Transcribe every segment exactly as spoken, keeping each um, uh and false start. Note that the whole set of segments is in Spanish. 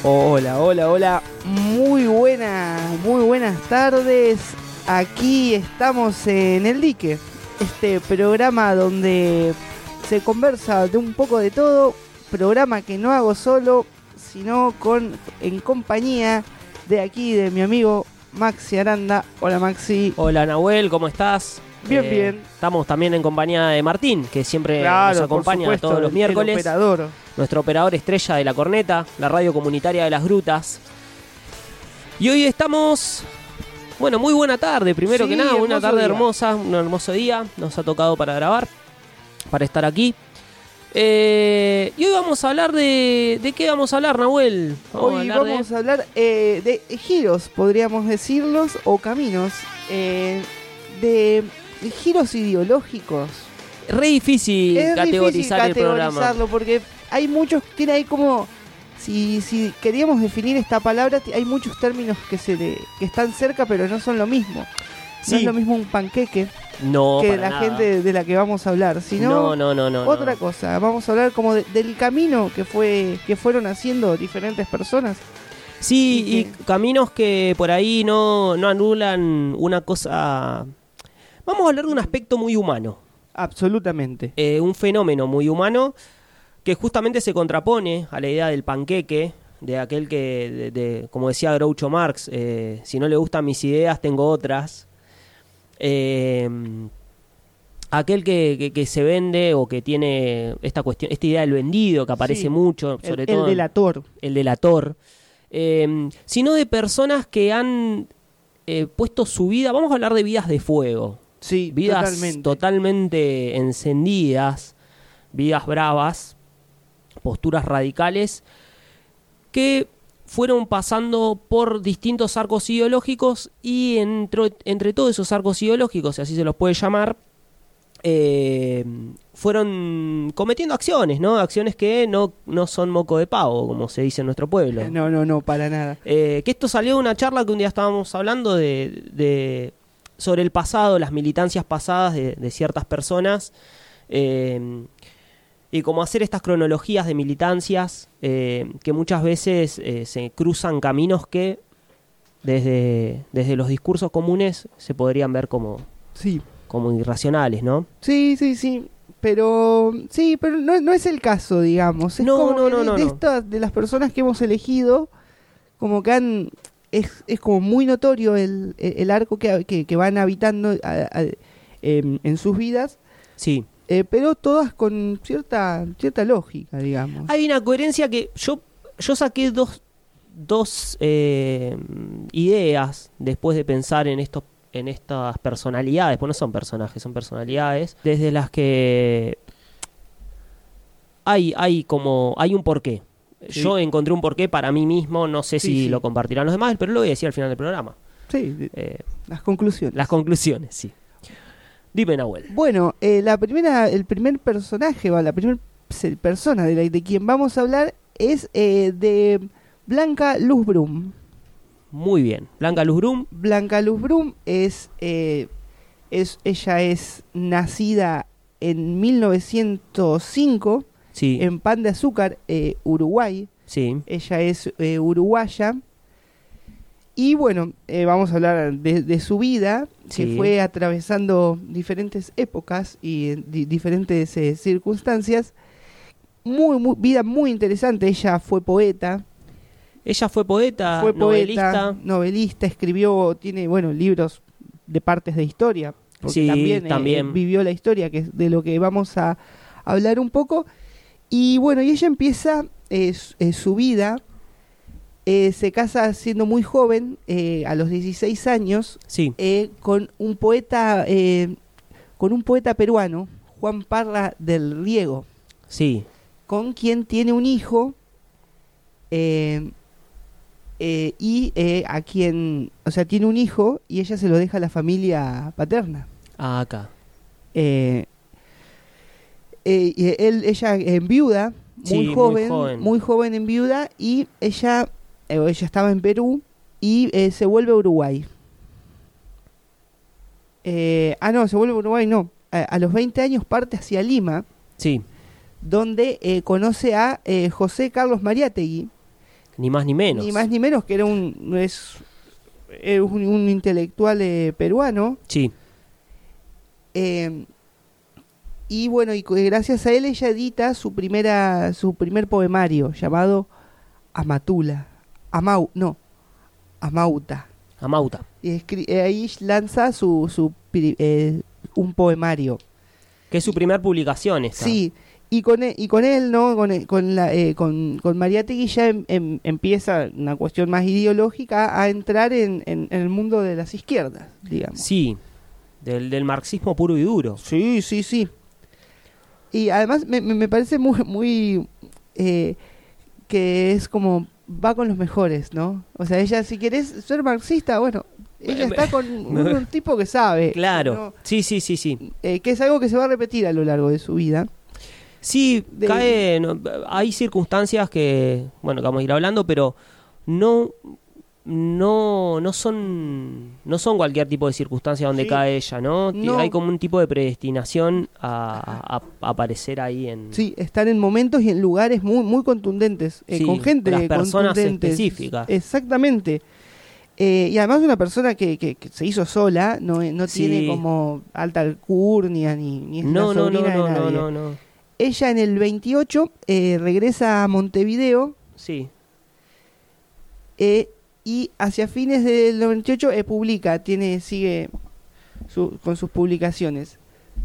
Hola, hola, hola. Muy buenas, muy buenas tardes. Aquí estamos en El Dique, este programa donde se conversa de un poco de todo. Programa que no hago solo, sino con en compañía de aquí, de mi amigo Maxi Aranda. Hola, Maxi. Hola, Nahuel, ¿cómo estás? Bien, eh, bien. Estamos también en compañía de Martín, que siempre Claro, nos acompaña por supuesto, todos los el- miércoles. El operador. Nuestro operador estrella de La Corneta, la radio comunitaria de Las Grutas. Y hoy estamos, bueno, muy buena tarde, primero Sí, que nada, una hermoso tarde día. hermosa, un hermoso día, nos ha tocado para grabar, para estar aquí. Eh, y hoy vamos a hablar de... ¿De qué vamos a hablar, Nahuel? Vamos a Hoy hablar vamos de... a hablar eh, de giros, podríamos decirlos, o caminos, eh, de giros ideológicos. Re difícil Es categorizar difícil el programa. categorizarlo porque hay muchos, tiene ahí como, si, si queríamos definir esta palabra, t- hay muchos términos que se le, que están cerca pero no son lo mismo. No Sí. es lo mismo un panqueque No, que para la nada. gente de la que vamos a hablar, sino No, no, no, no. otra no. cosa. Vamos a hablar como de- del camino que fue, que fueron haciendo diferentes personas. Sí, Y y, que- caminos que por ahí no, no anulan una cosa... Vamos a hablar de un aspecto muy humano, Absolutamente. eh, un fenómeno muy humano que justamente se contrapone a la idea del panqueque, de aquel que, de, de- como decía Groucho Marx, eh, si no le gustan mis ideas, tengo otras. Eh, aquel que, que, que se vende o que tiene esta cuestión, esta idea del vendido que aparece Sí, mucho, El, sobre el todo en- delator. el delator, eh, sino de personas que han eh, puesto su vida, vamos a hablar de vidas de fuego, Sí, vidas totalmente. totalmente encendidas, vidas bravas, posturas radicales, que fueron pasando por distintos arcos ideológicos y entre, entre todos esos arcos ideológicos, si así se los puede llamar, eh, fueron cometiendo acciones, ¿no? Acciones que no, no son moco de pavo, como se dice en nuestro pueblo. No, no, no, para nada. Eh, que esto salió de una charla que un día estábamos hablando de, de sobre el pasado, las militancias pasadas de, de ciertas personas, eh, y cómo hacer estas cronologías de militancias eh, que muchas veces eh, se cruzan caminos que desde, desde los discursos comunes se podrían ver como, Sí. como irracionales, ¿no? Sí, sí, sí. Pero sí, pero no, no es el caso, digamos. Es No, como no, que no, de, no, de no. estas, de las personas que hemos elegido, como que han es, es como muy notorio el, el, el arco que, que, que van habitando a- a- em, en sus vidas, Sí. eh, pero todas con cierta cierta lógica, digamos. Hay una coherencia que yo, yo saqué dos, dos eh, ideas después de pensar en estos en estas personalidades, pues no son personajes, son personalidades, desde las que hay, hay como, hay un porqué. Sí. Yo encontré un porqué para mí mismo, no sé Sí, si sí. lo compartirán los demás, pero lo voy a decir al final del programa. Sí, de- Eh, las conclusiones. las conclusiones, sí. Dime, Nahuel. Bueno, eh, la primera, el primer personaje, o la primera persona de, la, de quien vamos a hablar es eh, de Blanca Luz Brum. Muy bien. Blanca Luz Brum. Blanca Luz Brum es, eh, es, ella es nacida en mil novecientos cinco Sí, en Pan de Azúcar, eh, Uruguay. sí. Ella es eh, uruguaya. Y bueno, eh, vamos a hablar de, de su vida, Sí. que fue atravesando diferentes épocas y eh, di- diferentes eh, circunstancias. Muy, muy, vida muy interesante. Ella fue poeta, Ella fue poeta, fue novelista. poeta, novelista, escribió, tiene, bueno, libros de partes de historia, porque Sí, también, eh, también. vivió la historia, que es de lo que vamos a hablar un poco. Y bueno, y ella empieza eh, su- eh, su vida, eh, se casa siendo muy joven, eh, a los dieciséis años, Sí, eh, con un poeta, eh, con un poeta peruano, Juan Parra del Riego, sí. con quien tiene un hijo, eh, eh, y eh, a quien, o sea, tiene un hijo y ella se lo deja a la familia paterna. Ah, acá. Eh, eh, y él, ella en viuda, muy, Sí, muy joven, joven. muy joven en viuda, y ella, eh, ella estaba en Perú y eh, se vuelve a Uruguay. Eh, ah, no, se vuelve a Uruguay, no. A, a los veinte años parte hacia Lima, Sí, donde eh, conoce a eh, José Carlos Mariátegui, Ni más ni menos. Ni más ni menos, que era un, es, es un, un intelectual eh, peruano. Sí. Eh, y bueno, y gracias a él ella edita su primera su primer poemario llamado Amatula. Amau, no, Amauta. Amauta. Y escri- eh, ahí lanza su, su eh, un poemario. Que es su primer publicación esta. Sí, y con él, y con él ¿no? Con, él, con, la, eh, con, con Mariátegui ya em, em, empieza una cuestión más ideológica a entrar en, en, en el mundo de las izquierdas, digamos. Sí, del, del marxismo puro y duro. Sí, sí, sí. Y además me, me parece muy, muy eh, que es como va con los mejores, ¿no? O sea, ella si querés ser marxista, bueno, ella está con un, un tipo que sabe. Claro, ¿no? sí, sí, sí, sí. Eh, que es algo que se va a repetir a lo largo de su vida. Sí, De... cae, no, hay circunstancias que, bueno, que vamos a ir hablando, pero no, no, no son, no son cualquier tipo de circunstancia donde Sí. cae ella, ¿no? No. Hay como un tipo de predestinación a, a- a aparecer ahí en Sí, están en momentos y en lugares muy muy contundentes, eh, Sí, con gente las personas contundentes. específicas. Exactamente. Eh, y además una persona que, que, que se hizo sola, no, no Sí. tiene como alta alcurnia ni, ni es No, la no, no, sobrina de no, no, nadie. no, no. Ella en el veintiocho eh, regresa a Montevideo Sí, eh, y hacia fines del noventa y ocho eh, publica, tiene, sigue su- con sus publicaciones.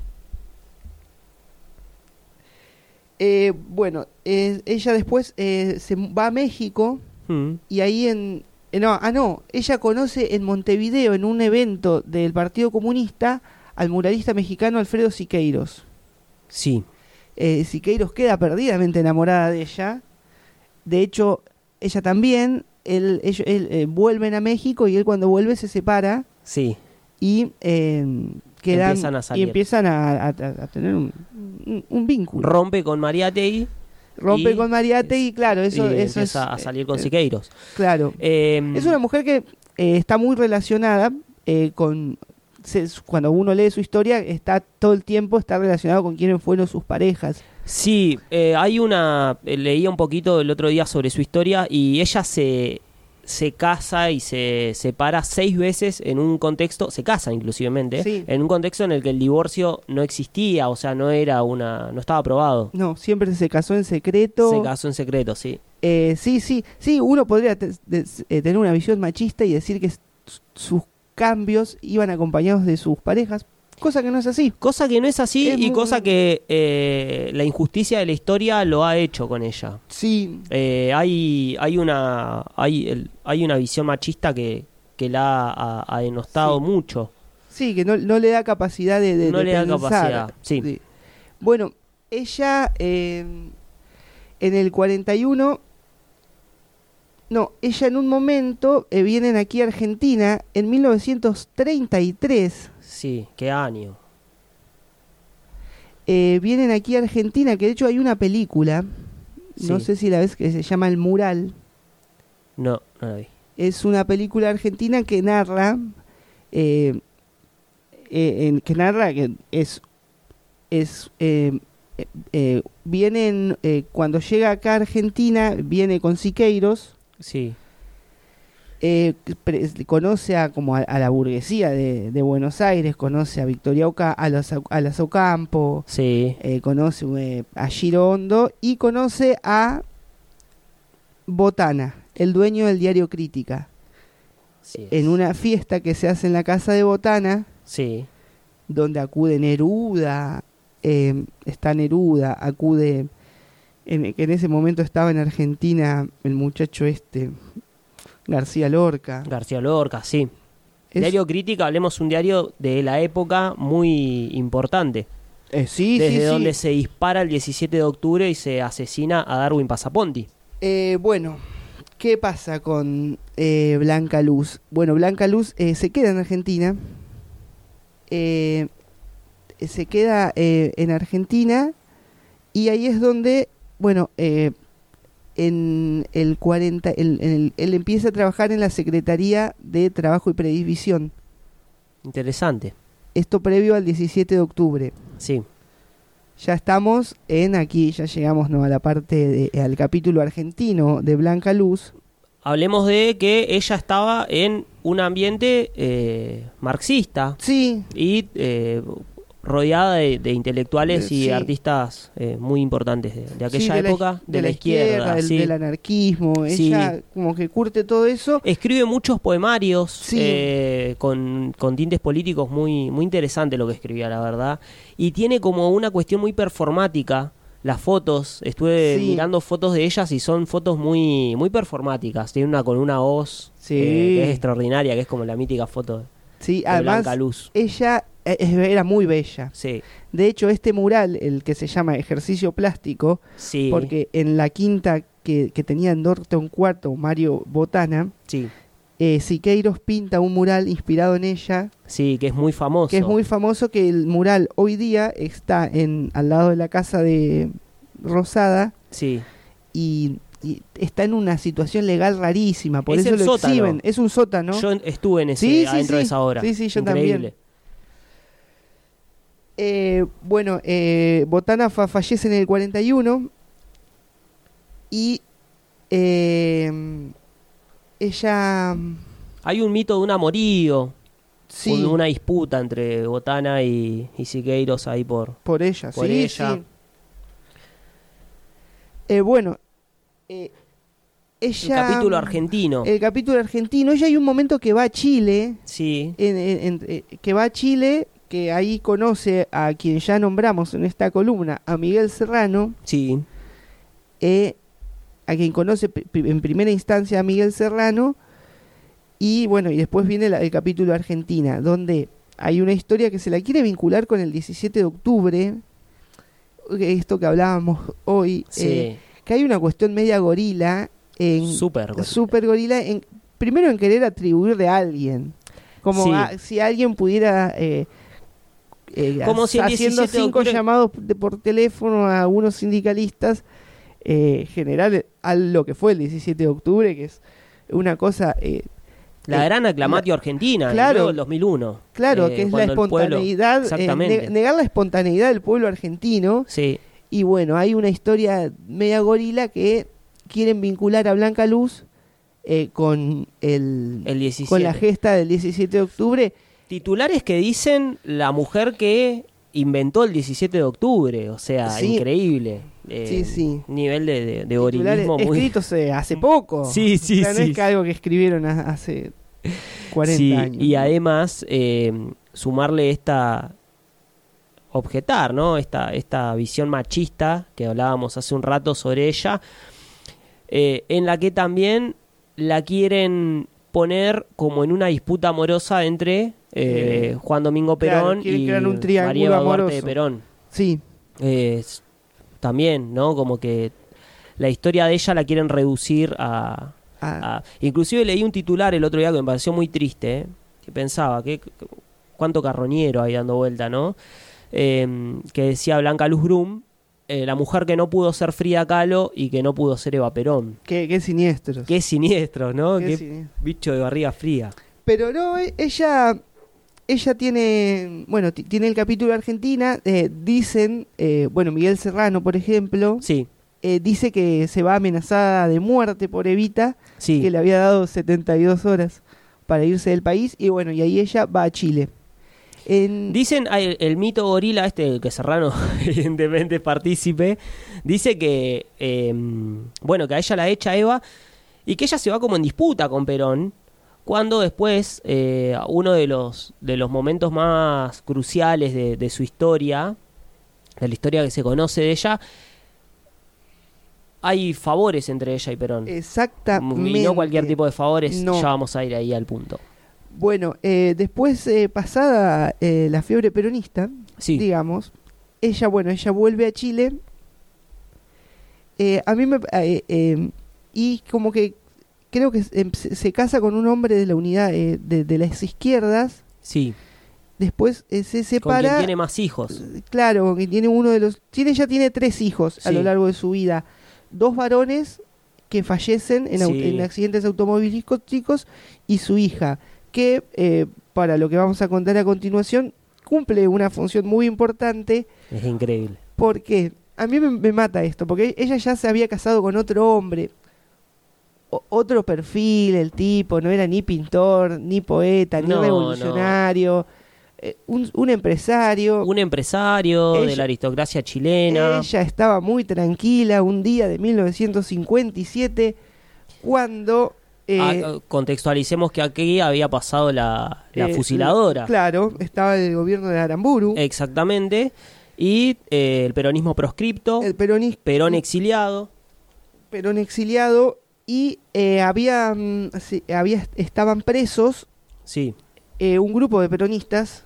Eh, bueno, eh, ella después eh, se mu- va a México mm, y ahí en... eh, no, ah, no, ella conoce en Montevideo, en un evento del Partido Comunista, al muralista mexicano Alfredo Siqueiros. sí, Eh, Siqueiros queda perdidamente enamorada de ella. De hecho, ella también. Él, ellos, él, eh, vuelven a México y él cuando vuelve se separa sí. y eh, quedan Empiezan a y salir. empiezan a, a- a tener un, un- un vínculo. Rompe con Mariátegui Rompe y- con Mariátegui, claro, eso, y eso es empieza a salir con eh, Siqueiros. claro. Eh, Es una mujer que eh, está muy relacionada eh, con... se- cuando uno lee su historia, está todo el tiempo está relacionado con quiénes fueron sus parejas. Sí, eh, hay una... eh, leía un poquito el otro día sobre su historia y ella se, se casa y se separa seis veces en un contexto... Se casa inclusivemente, Sí. en un contexto en el que el divorcio no existía, o sea, no era una... no estaba aprobado. No, siempre se casó en secreto. Se casó en secreto, sí. Eh, sí, sí, sí, uno podría te- de- eh, tener una visión machista y decir que s- sus cambios iban acompañados de sus parejas, cosa que no es así. Cosa que no es así Es y muy- cosa que eh, la injusticia de la historia lo ha hecho con ella. Sí, Eh, hay hay una hay el- hay una visión machista que, que la ha, ha denostado Sí. mucho. sí, que no, no le da capacidad de, de- No de le da pensar. capacidad, sí. Bueno, ella eh, en el cuarenta y uno, no, ella en un momento eh, vienen aquí a Argentina en mil novecientos treinta y tres. Sí, qué año. Eh, vienen aquí a Argentina, que de hecho hay una película, no Sí. sé si la ves, que se llama El Mural. No, no la vi. Es una película argentina que narra, eh, eh, en- que narra que es, es eh, eh, eh, vienen eh, cuando llega acá a Argentina viene con Siqueiros, Sí, eh, pre- conoce a como a, a la burguesía de, de Buenos Aires, conoce a Victoria Oca, a los a las Ocampo, sí, eh, conoce eh, a Girondo y conoce a Botana, el dueño del diario Crítica. sí. En una fiesta que se hace en la casa de Botana, Sí, donde acude Neruda, eh, está Neruda, acude, en, que en ese momento estaba en Argentina el muchacho este, García Lorca. García Lorca, sí. Es- Diario Crítica, hablemos un diario de la época muy importante. eh, sí, Desde sí, sí. donde se dispara el diecisiete de octubre y se asesina a Darwin Passaponti. Eh, bueno, ¿qué pasa con eh, Blanca Luz? Bueno, Blanca Luz eh, se queda en Argentina. Eh, se queda eh, en Argentina y ahí es donde, bueno, eh, en el cuarenta, el- en el- él empieza a trabajar en la Secretaría de Trabajo y Previsión. Interesante. Esto previo al diecisiete de octubre. Sí, Ya estamos en aquí, ya llegamos, ¿no?, a la parte de, al capítulo argentino de Blanca Luz. hablemos de que ella estaba en un ambiente eh, marxista. Sí. Y eh, rodeada de, de intelectuales y Sí. artistas eh, muy importantes de, de aquella Sí, de la- época, de, de la, izquierda. del, sí. del anarquismo. Sí. Ella como que curte todo eso. Escribe muchos poemarios Sí. eh, con, con tintes políticos muy, muy interesante lo que escribía, la verdad. Y tiene como una cuestión muy performática. Las fotos, estuve Sí. mirando fotos de ellas y son fotos muy, muy performáticas. Tiene una con una hoz Sí. eh, que es extraordinaria, que es como la mítica foto Sí, de además Blanca Luz. ella eh, era muy bella. Sí, De hecho, este mural, el que se llama Ejercicio Plástico, sí, porque en la quinta que, que tenía en Norton Cuarto Mario Botana, sí, eh, Siqueiros pinta un mural inspirado en ella, sí, que es muy famoso. que es muy famoso, que el mural hoy día está en al lado de la casa de Rosada Sí, y, y está en una situación legal rarísima, por Es eso el lo sótano. exhiben. Es un sótano. yo estuve en ese, Sí, sí, adentro de sí. esa obra. Sí, sí, yo Increíble. también. Eh, bueno, eh, Botana fa- fallece en el cuarenta y uno y eh, ella, Hay un mito de un amorío, sí, un- una disputa entre Botana y, y Siqueiros ahí por... por ella, por sí, ella. sí. Eh, bueno, eh, El ella, capítulo argentino. el capítulo argentino, ella hay un momento que va a Chile, Sí, en- en- en- eh, que va a Chile, que ahí conoce a quien ya nombramos en esta columna, a Miguel Serrano, sí, eh, a quien conoce pri- pri- en primera instancia a Miguel Serrano, y bueno, y después viene la- el capítulo Argentina, donde hay una historia que se la quiere vincular con el diecisiete de octubre, que esto que hablábamos hoy, sí. eh, que hay una cuestión media gorila, en, Súper. gorila. super gorila, en, primero en querer atribuirle a alguien, como Sí. a- si alguien pudiera... Eh, eh, Como si el haciendo diecisiete de cinco octubre llamados de- por teléfono a algunos sindicalistas, eh, generar a lo que fue el diecisiete de octubre, que es una cosa, eh, La eh, gran aclamatio argentina, claro, y luego el dos mil uno. claro, eh, que es la cuando el pueblo- espontaneidad, eh, Exactamente. ne- negar la espontaneidad del pueblo argentino, Sí, y bueno, hay una historia media gorila que quieren vincular a Blanca Luz eh, con el, el diecisiete. con la gesta del diecisiete de octubre. Titulares que dicen la mujer que inventó el diecisiete de octubre, o sea, Sí. increíble. Eh, Sí, sí. Nivel de, de, de Titulares gorilismo muy... escritos eh, hace poco. Sí, sí, O sea, no sí. es que algo que escribieron ha- hace cuarenta Sí, años. y ¿no? además eh, sumarle esta... objetar, ¿no? Esta, esta visión machista que hablábamos hace un rato sobre ella, eh, en la que también la quieren poner como en una disputa amorosa entre eh, Juan Domingo Claro, Perón quieren y crear un triángulo María Eva Duarte de amoroso. Perón. Sí, Eh, s- también, ¿no? Como que la historia de ella la quieren reducir a... ah, a- inclusive leí un titular el otro día que me pareció muy triste, ¿eh? Que pensaba, que cuánto carroñero ahí dando vuelta, ¿no? Eh, que decía Blanca Luz Brum, eh, la mujer que no pudo ser Frida Kahlo y que no pudo ser Eva Perón. qué, qué siniestros. Qué siniestro, ¿no? Qué Qué siniestro. bicho de barriga fría. Pero no, e- ella ella tiene, bueno, ti- tiene el capítulo Argentina, eh, dicen, eh, bueno, Miguel Serrano, por ejemplo, Sí, eh, dice que se va amenazada de muerte por Evita, sí. que le había dado setenta y dos horas para irse del país, y bueno, y ahí ella va a Chile. En, Dicen, ah, el, el mito gorila, este que Serrano evidentemente es partícipe, dice que, eh, bueno, que a ella la echa Eva y que ella se va como en disputa con Perón, cuando después eh, uno de los, de los momentos más cruciales de, de su historia, de la historia que se conoce de ella, hay favores entre ella y Perón. exactamente. Y no cualquier tipo de favores, No. ya vamos a ir ahí al punto. Bueno, eh, después, eh, pasada eh, la fiebre peronista, Sí, digamos, ella, bueno, ella vuelve a Chile. Eh, a mí me... eh, eh, y como que creo que se, se- se casa con un hombre de la unidad eh, de, de las izquierdas. sí, Después eh, se con separa. quien tiene más hijos. Claro, que tiene uno de los... Tiene, ya tiene tres hijos a Sí. lo largo de su vida. Dos varones que fallecen en, au- Sí. en accidentes automovilísticos y su hija, que eh, para lo que vamos a contar a continuación, cumple una función muy importante Es increíble. porque a mí me, me mata esto, porque ella ya se había casado con otro hombre. o- otro perfil el tipo, no era ni pintor, ni poeta, ni No, revolucionario, eh, un, un empresario. Un empresario de Ella- la aristocracia chilena. Ella estaba muy tranquila un día de mil novecientos cincuenta y siete cuando... eh, Ah, contextualicemos que aquí había pasado la, la eh, fusiladora. Claro, estaba el gobierno de Aramburu. Exactamente. Y eh, el peronismo proscripto, el peronismo, Perón exiliado. Perón exiliado y eh, había, mm, sí, había estaban presos Sí, eh, un grupo de peronistas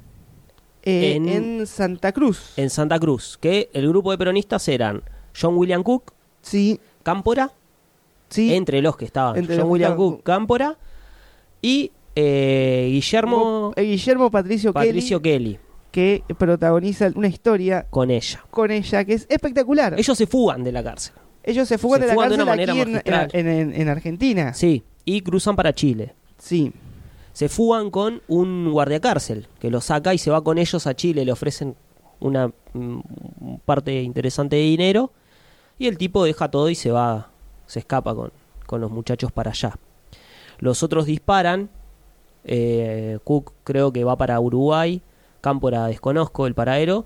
eh, En- en, Santa Cruz. en Santa Cruz. Que el grupo de peronistas eran John William Cook, Sí, Cámpora, sí. entre los que estaban Entre John los que William estaban- Cook, Cámpora y eh, Guillermo eh, Guillermo Patricio, Patricio Kelly, Kelly que protagoniza una historia con ella. con ella que es espectacular. Ellos se fugan de la cárcel. Ellos se fugan se de la fugan de cárcel una manera aquí en, magistral. en- en- en Argentina. Sí, y cruzan para Chile. Sí. Se fugan con un guardiacárcel que los saca y se va con ellos a Chile. Le ofrecen una mm, parte interesante de dinero y el tipo deja todo y se va, se escapa con, con los muchachos para allá. Los otros disparan. eh, Cook creo que va para Uruguay. Cámpora desconozco el paradero.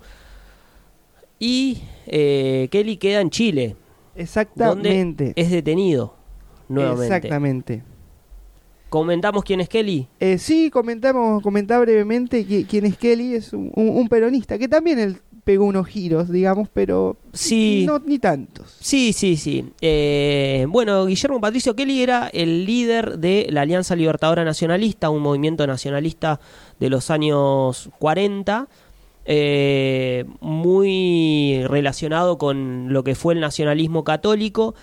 Y eh, Kelly queda en Chile, donde Exactamente. es detenido nuevamente. Exactamente. ¿Comentamos quién es Kelly? Eh, sí, comentamos, comentá brevemente qui- quién es Kelly. Es un, un- un peronista que también él pegó unos giros, digamos, pero Sí. no ni tantos. Sí, sí, sí. Eh, bueno, Guillermo Patricio Kelly era el líder de la Alianza Libertadora Nacionalista, un movimiento nacionalista de los años cuarenta, eh, muy relacionado con lo que fue el nacionalismo católico,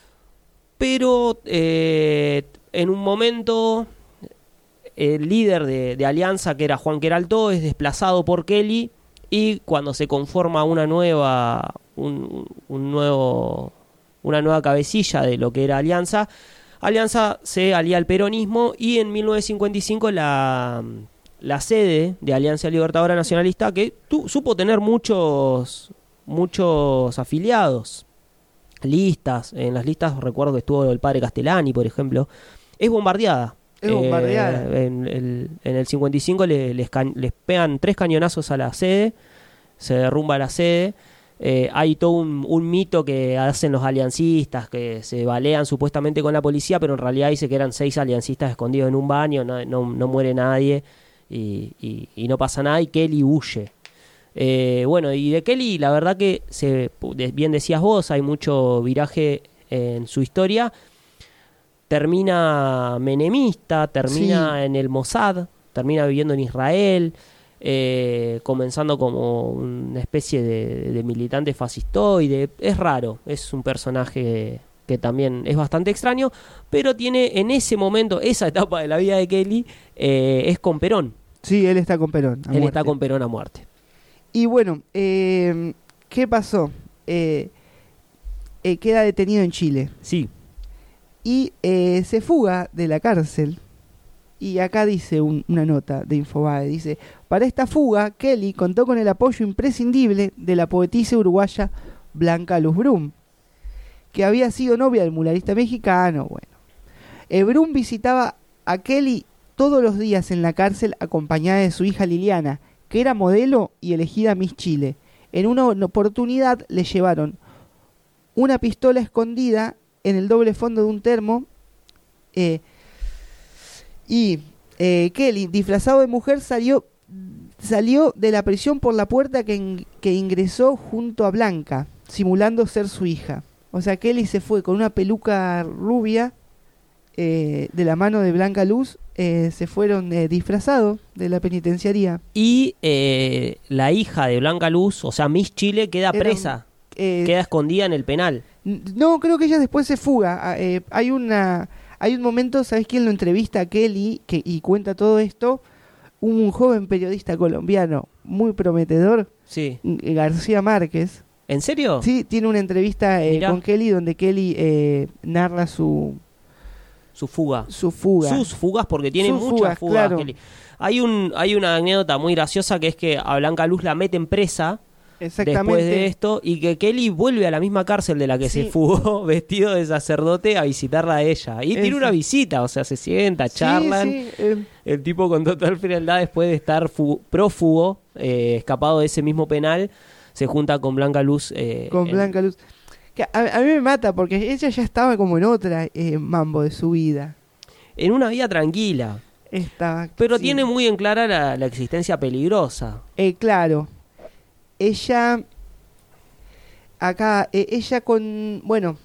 pero eh, en un momento el líder de, de Alianza, que era Juan Queraltó, es desplazado por Kelly y cuando se conforma una nueva un, un nuevo una nueva cabecilla de lo que era Alianza, Alianza se alía al peronismo y en mil novecientos cincuenta y cinco la, la sede de Alianza Libertadora Nacionalista, que tu, supo tener muchos muchos afiliados, listas, en las listas recuerdo que estuvo el padre Castellani, por ejemplo, es bombardeada. Es bombardeada. Eh, en, el, en el cincuenta y cinco le- les, ca- les pegan tres cañonazos a la sede, se derrumba la sede. Eh, hay todo un, un mito que hacen los aliancistas, que se balean supuestamente con la policía, pero en realidad dice que eran seis aliancistas escondidos en un baño, no, no, no muere nadie y, y- y no pasa nada y Kelly huye. Eh, bueno, y de Kelly la verdad que, se, de- bien decías vos, hay mucho viraje en su historia. Termina menemista, termina Sí. en el Mossad, termina viviendo en Israel, eh, comenzando como una especie de, de militante fascistoide. Es raro, es un personaje que también es bastante extraño, pero tiene en ese momento, esa etapa de la vida de Kelly, eh, es con Perón. Sí, él está con Perón. a Él muerte. está con Perón a muerte. Y bueno, eh, ¿qué pasó? Eh, eh, queda detenido en Chile Sí, y eh, se fuga de la cárcel. Y acá dice un- una nota de Infobae, dice: para esta fuga, Kelly contó con el apoyo imprescindible de la poetisa uruguaya Blanca Luz Brum, que había sido novia del muralista mexicano. Bueno, eh, Brum visitaba a Kelly todos los días en la cárcel acompañada de su hija Liliana, que era modelo y elegida Miss Chile. En una oportunidad le llevaron una pistola escondida en el doble fondo de un termo, eh, y eh, Kelly, disfrazado de mujer, salió, salió de la prisión por la puerta que, in- que ingresó junto a Blanca, simulando ser su hija. O sea, Kelly se fue con una peluca rubia, eh, de la mano de Blanca Luz, eh, se fueron eh, disfrazados de la penitenciaría. y eh, la hija de Blanca Luz, o sea, Miss Chile, queda Era- presa, Eh, queda escondida en el penal. N- No, creo que ella después se fuga. Ah, eh, hay una, hay un momento, ¿sabes quién lo entrevista a Kelly que, y cuenta todo esto? Un joven periodista colombiano muy prometedor, Sí. G- García Márquez. ¿En serio? Sí, tiene una entrevista eh, Mirá. con Kelly donde Kelly eh, narra su, Su fuga. su fuga. Sus fugas, porque tiene Sus muchas fugas, fugas. claro. Kelly. Hay un hay una anécdota muy graciosa que es que a Blanca Luz la meten presa después de esto, y que Kelly vuelve a la misma cárcel de la que sí. se fugó vestido de sacerdote a visitarla a ella. Y tiene una visita, o sea, se sienta, charlan. Sí, sí, eh. El tipo con total frialdad, después de estar fu- prófugo, eh, escapado de ese mismo penal, se junta con Blanca Luz. Eh, con en... Blanca Luz. Que a, a mí me mata porque ella ya estaba como en otra eh, mambo de su vida. En una vida tranquila. Estaba, pero sí. tiene muy en clara la, la existencia peligrosa. Eh, claro. Ella, acá, eh, ella con, bueno,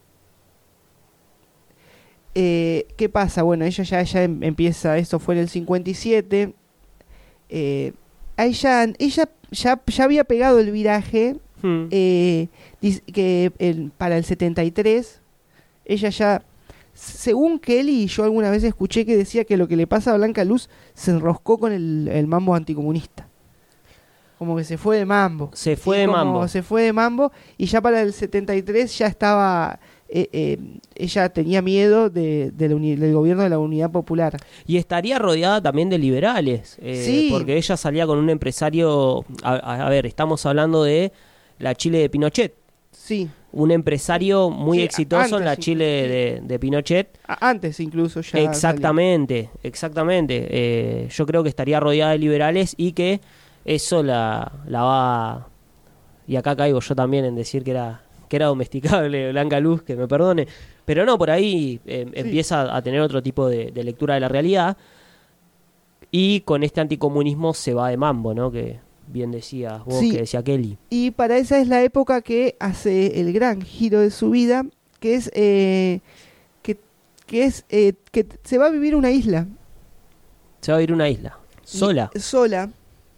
eh, ¿qué pasa? Bueno, ella ya, ya em, empieza, esto fue en el cincuenta y siete, eh, a ella, ella ya, ya había pegado el viraje, hmm. eh, que el, para el setenta y tres, ella ya, según Kelly, yo alguna vez escuché que decía que lo que le pasa a Blanca Luz se enroscó con el, el mambo anticomunista. Como que se fue de mambo. Se fue de mambo. Se fue de mambo y ya para el setenta y tres ya estaba... Eh, eh, ella tenía miedo de, de la uni- del gobierno de la Unidad Popular. Y estaría rodeada también de liberales. Eh, sí. Porque ella salía con un empresario... A, a, a ver, estamos hablando de la Chile de Pinochet. Sí. Un empresario muy sí, exitoso en la Chile de, de Pinochet. Antes incluso ya. Exactamente, salió. exactamente. Eh, yo creo que estaría rodeada de liberales y que... Eso la, la va... Y acá caigo yo también en decir que era que era domesticable Blanca Luz, que me perdone. Pero no, por ahí eh, sí. empieza a tener otro tipo de, de lectura de la realidad. Y con este anticomunismo se va de mambo, ¿no? Que bien decías vos, sí. que decía Kelly. Y para esa es la época que hace el gran giro de su vida, que es... Eh, que, que es eh, que se va a vivir una isla. Se va a vivir una isla. Sola. Y, sola.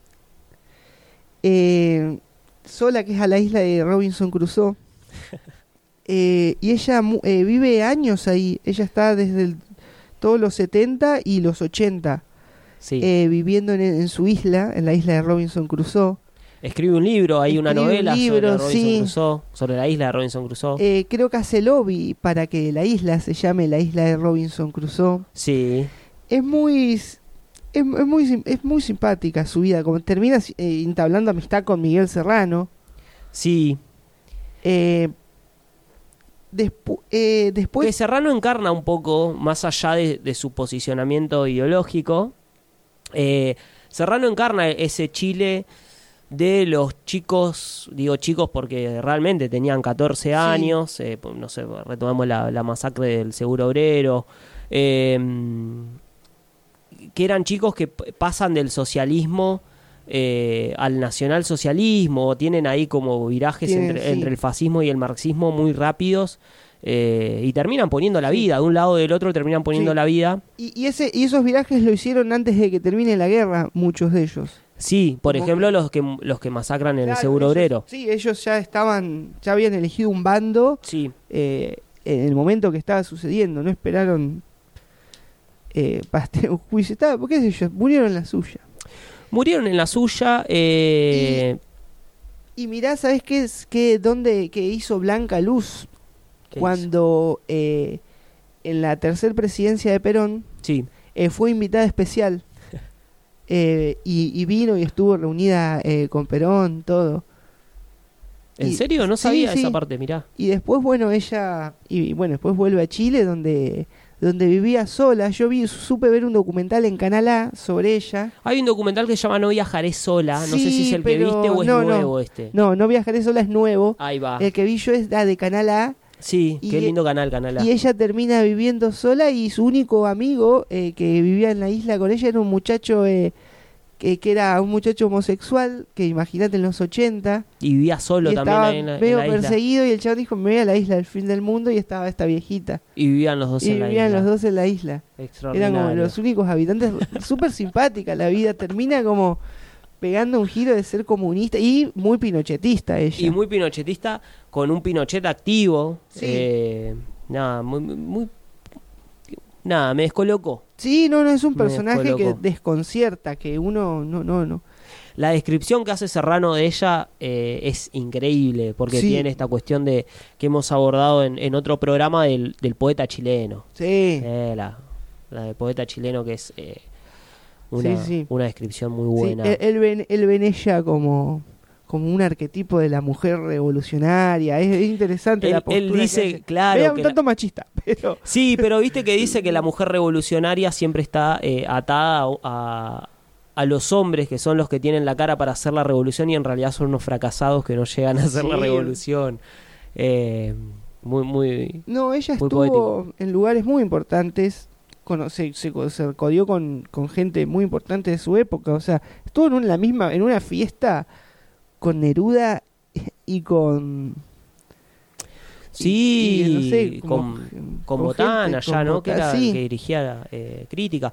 Eh, sola, que es a la isla de Robinson Crusoe. eh, y ella eh, vive años ahí. Ella está desde el, todos los setenta y los ochenta sí. eh, viviendo en, en su isla, en la isla de Robinson Crusoe. Escribe un libro, hay una novela un libro, sobre Robinson sí. Crusoe, sobre la isla de Robinson Crusoe. Eh, creo que hace lobby para que la isla se llame la isla de Robinson Crusoe. Sí. Es muy... Es, es muy es muy simpática su vida, como termina eh, entablando amistad con Miguel Serrano. Sí. Eh, despu eh, después... Que Serrano encarna un poco, más allá de, de su posicionamiento ideológico, eh, Serrano encarna ese Chile de los chicos, digo chicos porque realmente tenían catorce años, sí. eh, no sé, retomamos la, la masacre del Seguro Obrero, eh, que eran chicos que pasan del socialismo eh, al nacionalsocialismo, tienen ahí como virajes Tienen, entre, sí. entre el fascismo y el marxismo muy rápidos, eh, y terminan poniendo la vida, de un lado o del otro terminan poniendo sí. la vida. Y, y, ese, y esos virajes lo hicieron antes de que termine la guerra, muchos de ellos. Sí, por como ejemplo que... los que los que masacran en claro, el Seguro ellos, Obrero. Sí, ellos ya estaban, ya habían elegido un bando sí. eh, en el momento que estaba sucediendo, no esperaron... Eh, para tener un juicio, estaba, ¿por qué sé yo? Murieron en la suya. Murieron en la suya. Eh... Y, y mirá, ¿sabés qué es? ¿Qué, dónde, qué hizo Blanca Luz? Cuando eh, en la tercera presidencia de Perón sí. eh, fue invitada especial. eh, y, y vino y estuvo reunida eh, con Perón, todo. ¿En y, serio? No sabía sí, esa sí. parte, mirá. Y después, bueno, ella... Y bueno, después vuelve a Chile, donde... donde vivía sola. Yo vi, supe ver un documental en Canal A sobre ella. Hay un documental que se llama No viajaré sola, sí, no sé si es el que viste o es no, nuevo no. este. No, No viajaré sola es nuevo. Ahí va. El que vi yo es la de Canal A. Sí, y, qué lindo canal, Canal A. Y ella termina viviendo sola y su único amigo eh, que vivía en la isla con ella era un muchacho eh, que, que era un muchacho homosexual, que imagínate en los ochenta. Y vivía solo y también estaba ahí en la, medio en la perseguido isla. Y el chabón dijo, me voy a la isla del fin del mundo, y estaba esta viejita. Y vivían los dos y en la vivían isla. los dos en la isla. Eran como los únicos habitantes. Súper simpática la vida. Termina como pegando un giro de ser comunista y muy pinochetista ella. Y muy pinochetista, con un Pinochet activo. Sí. Eh, nada, muy, muy... Nada, me descolocó. Sí, no, no, es un Me personaje que descolocó. desconcierta, que uno, no, no, no. La descripción que hace Serrano de ella eh, es increíble, porque Sí. tiene esta cuestión de que hemos abordado en, en otro programa del, del poeta chileno. Sí. Eh, la, la del poeta chileno, que es eh, una, Sí, sí. una descripción muy buena. Sí, él, él, ven, él ven ella como, como un arquetipo de la mujer revolucionaria. Es, es interesante él, la postura. Él dice, que hace. claro. Era un que tanto la... machista, pero. Sí, pero viste que dice que la mujer revolucionaria siempre está eh, atada a, a, a los hombres, que son los que tienen la cara para hacer la revolución y en realidad son unos fracasados que no llegan a hacer Sí. la revolución. Eh, muy, muy. No, ella muy estuvo poético. en lugares muy importantes. Cono- se, se, se codió con, con gente muy importante de su época. O sea, estuvo en, un- la misma, en una fiesta con Neruda y con. Sí, y- y no sé, como- con, con con Botana gente, ya, con ¿no? Bota- Que era sí. el que dirigía eh, crítica.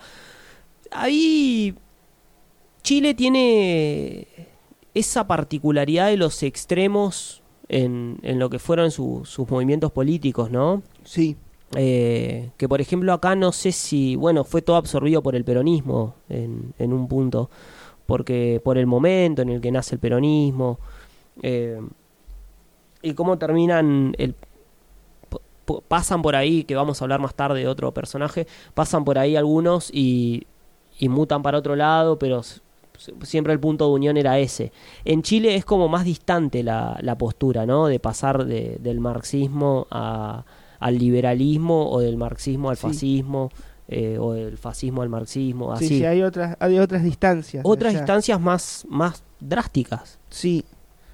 Ahí Chile tiene esa particularidad de los extremos en, en lo que fueron su- sus movimientos políticos, ¿no? Sí. Eh, que por ejemplo acá no sé si, bueno, fue todo absorbido por el peronismo en, en un punto, porque por el momento en el que nace el peronismo, eh, y cómo terminan, el, p- p- pasan por ahí, que vamos a hablar más tarde de otro personaje, pasan por ahí algunos y, y mutan para otro lado, pero s- siempre el punto de unión era ese. En Chile es como más distante la, la postura, ¿no? De pasar de, del marxismo a al liberalismo o del marxismo al Sí. fascismo, eh, o del fascismo al marxismo, así. Sí, sí, hay otras, hay otras distancias. Otras allá. instancias más, más drásticas. Sí.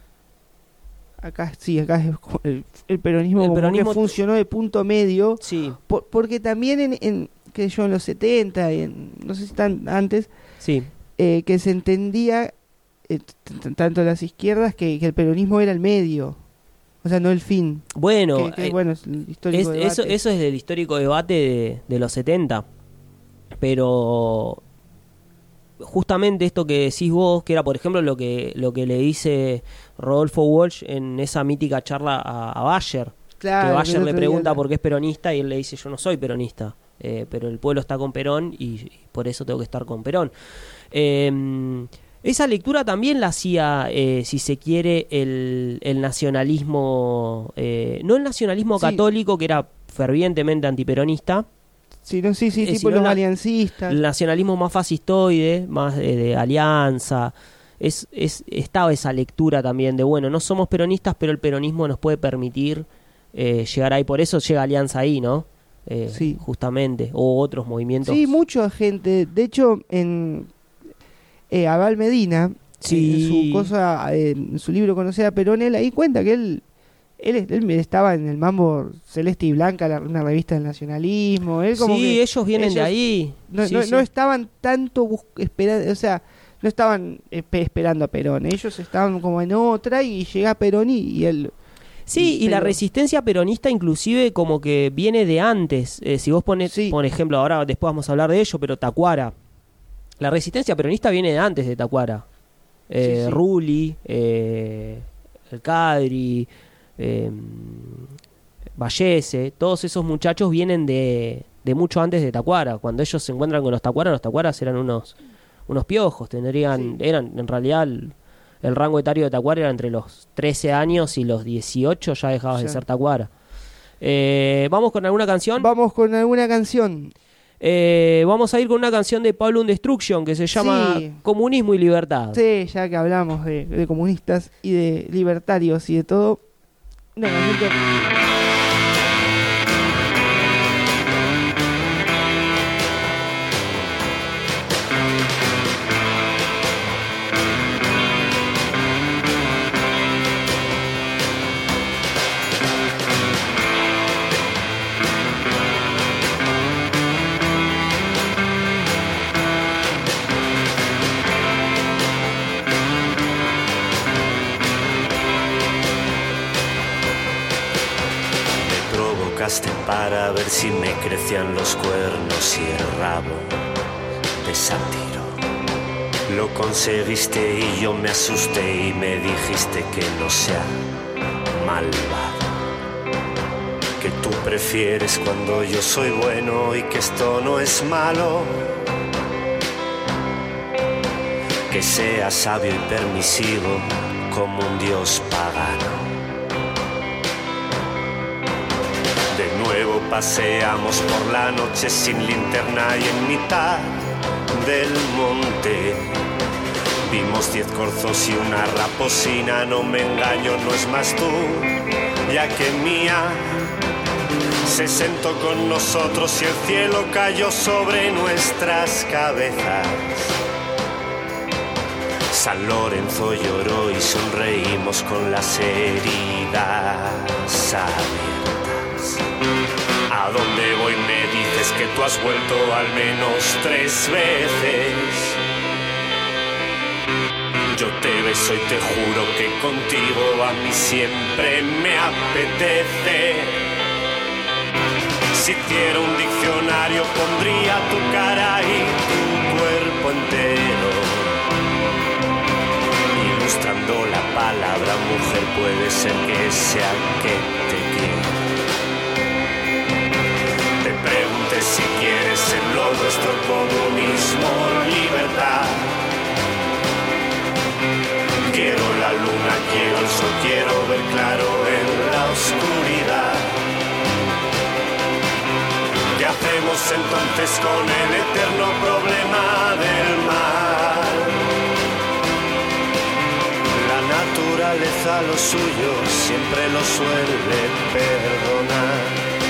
Acá sí, acá es como el, el peronismo, El como peronismo- que funcionó de punto medio. Sí, Por- porque también en, en que yo en los setenta, y en, no sé si tan antes, sí. eh, que se entendía, eh, t- t- tanto las izquierdas, que, que el peronismo era el medio. O sea, no el fin. Bueno, que, que, eh, bueno, es el histórico es- eso, debate. eso es del histórico debate de, de los setenta. Pero justamente esto que decís vos, que era por ejemplo lo que lo que le dice Rodolfo Walsh en esa mítica charla a, a Bayer, Claro, que el Bayer otro le día pregunta la- por qué es peronista y él le dice yo no soy peronista, eh, pero el pueblo está con Perón y, y por eso tengo que estar con Perón. Eh, esa lectura también la hacía, eh, si se quiere, el, el nacionalismo, eh, no el nacionalismo Sí. católico, que era fervientemente antiperonista, Sí, no, sí, sí, eh, tipo sino los la- aliancistas. el nacionalismo más fascistoide, más de, de alianza. Es, es, estaba esa lectura también de, bueno, no somos peronistas, pero el peronismo nos puede permitir eh, llegar ahí. Por eso llega Alianza ahí, ¿no? Eh, Sí. Justamente. O otros movimientos. Sí, mucha gente. De hecho, en eh, Abal Medina, Sí. en su cosa, eh, en su libro Conocer a Perón, él ahí cuenta que él, él, él estaba en el Mambo Celeste y Blanca, la, una revista del nacionalismo. Él como Sí, que ellos vienen de ellos ahí. No, Sí, no, sí. no estaban tanto esperando, o sea, no estaban espe- esperando a Perón. Ellos estaban como en otra y llega Perón y, y él. Sí, y la pero- resistencia peronista inclusive como que viene de antes. Eh, si vos pones, Sí. por ejemplo, ahora después vamos a hablar de ello, pero Tacuara. La resistencia peronista viene de antes de Tacuara. Eh, Sí, sí. Rulli, eh, El Cadri, eh, Vallese, todos esos muchachos vienen de, de mucho antes de Tacuara. Cuando ellos se encuentran con los Tacuaras, los Tacuaras eran unos, unos piojos. Tendrían, Sí. eran en realidad el, el rango etario de Tacuara era entre los trece años y los dieciocho ya dejabas Ya. de ser Tacuara. Eh, vamos con alguna canción. Vamos con alguna canción. Eh, vamos a ir con una canción de Pablo Destruction que se llama Sí. Comunismo y Libertad. Sí, ya que hablamos de, de comunistas y de libertarios y de todo. Una canción que- Me provocaste para ver si me crecían los cuernos y el rabo de sátiro. Lo conseguiste y yo me asusté y me dijiste que no sea malvado, que tú prefieres cuando yo soy bueno y que esto no es malo, que sea sabio y permisivo como un dios pagano. De nuevo paseamos por la noche sin linterna y en mitad del monte Vimos diez corzos y una raposina, no me engaño, no es más tú, ya que mía se sentó con nosotros y el cielo cayó sobre nuestras cabezas. San Lorenzo lloró y sonreímos con las heridas abiertas. ¿A dónde voy? Me dices que tú has vuelto al menos tres veces. Yo te beso y te juro que contigo a mí siempre me apetece. Si hiciera un diccionario pondría tu cara y tu cuerpo entero. Ilustrando la palabra mujer puede ser que sea que te quiera. Te pregunté si quieres en lo nuestro comunismo, libertad. Quiero la luna, quiero el sol, quiero ver claro en la oscuridad. ¿Qué hacemos entonces con el eterno problema del mal? La naturaleza lo suyo siempre lo suele perdonar.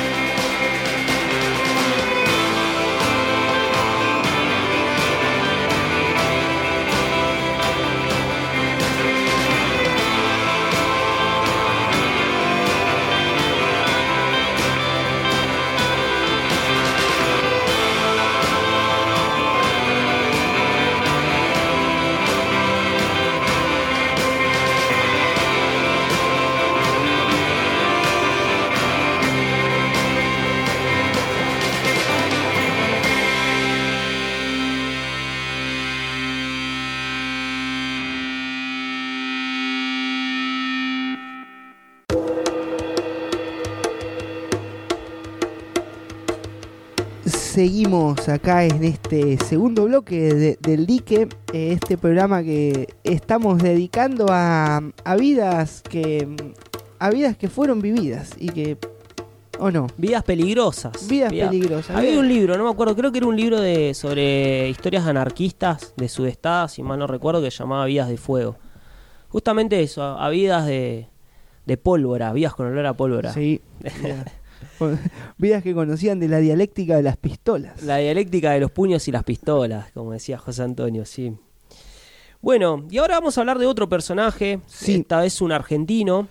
Seguimos acá en este segundo bloque de, del Dique, eh, este programa que estamos dedicando a, a vidas que a vidas que fueron vividas y que o no Vidas peligrosas. Vidas Vida. peligrosas. Había un libro, no me acuerdo, creo que era un libro de sobre historias anarquistas de Sudestada, si mal no recuerdo, que se llamaba Vidas de Fuego. Justamente eso, a, a vidas de, de pólvora, vidas con olor a pólvora. Sí. Vidas que conocían de la dialéctica de las pistolas. La dialéctica de los puños y las pistolas, como decía José Antonio, sí. Bueno, y ahora vamos a hablar de otro personaje, sí. Esta vez un argentino.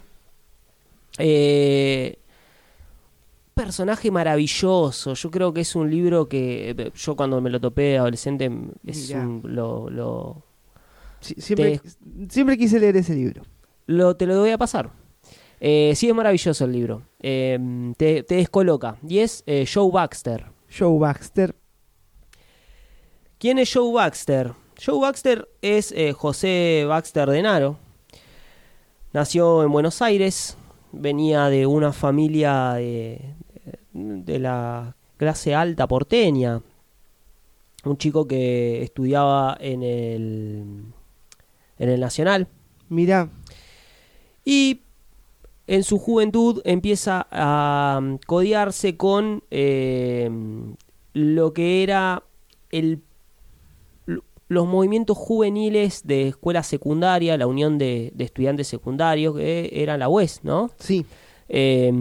Eh, personaje maravilloso. Yo creo que es un libro que yo cuando me lo topé de adolescente es un, lo, lo sí, siempre, te, siempre quise leer ese libro. Lo, te lo voy a pasar. Eh, sí, es maravilloso el libro. Eh, te, te descoloca. Y es eh, Joe Baxter. Joe Baxter. ¿Quién es Joe Baxter? Joe Baxter es eh, José Baxter de Naro. Nació en Buenos Aires. Venía de una familia de, de la clase alta porteña. Un chico que estudiaba en el, en el Nacional. Mirá. Y en su juventud empieza a codearse con eh, lo que era el, los movimientos juveniles de escuela secundaria, la Unión de, de Estudiantes Secundarios, que era la U E S, ¿no? Sí. Eh,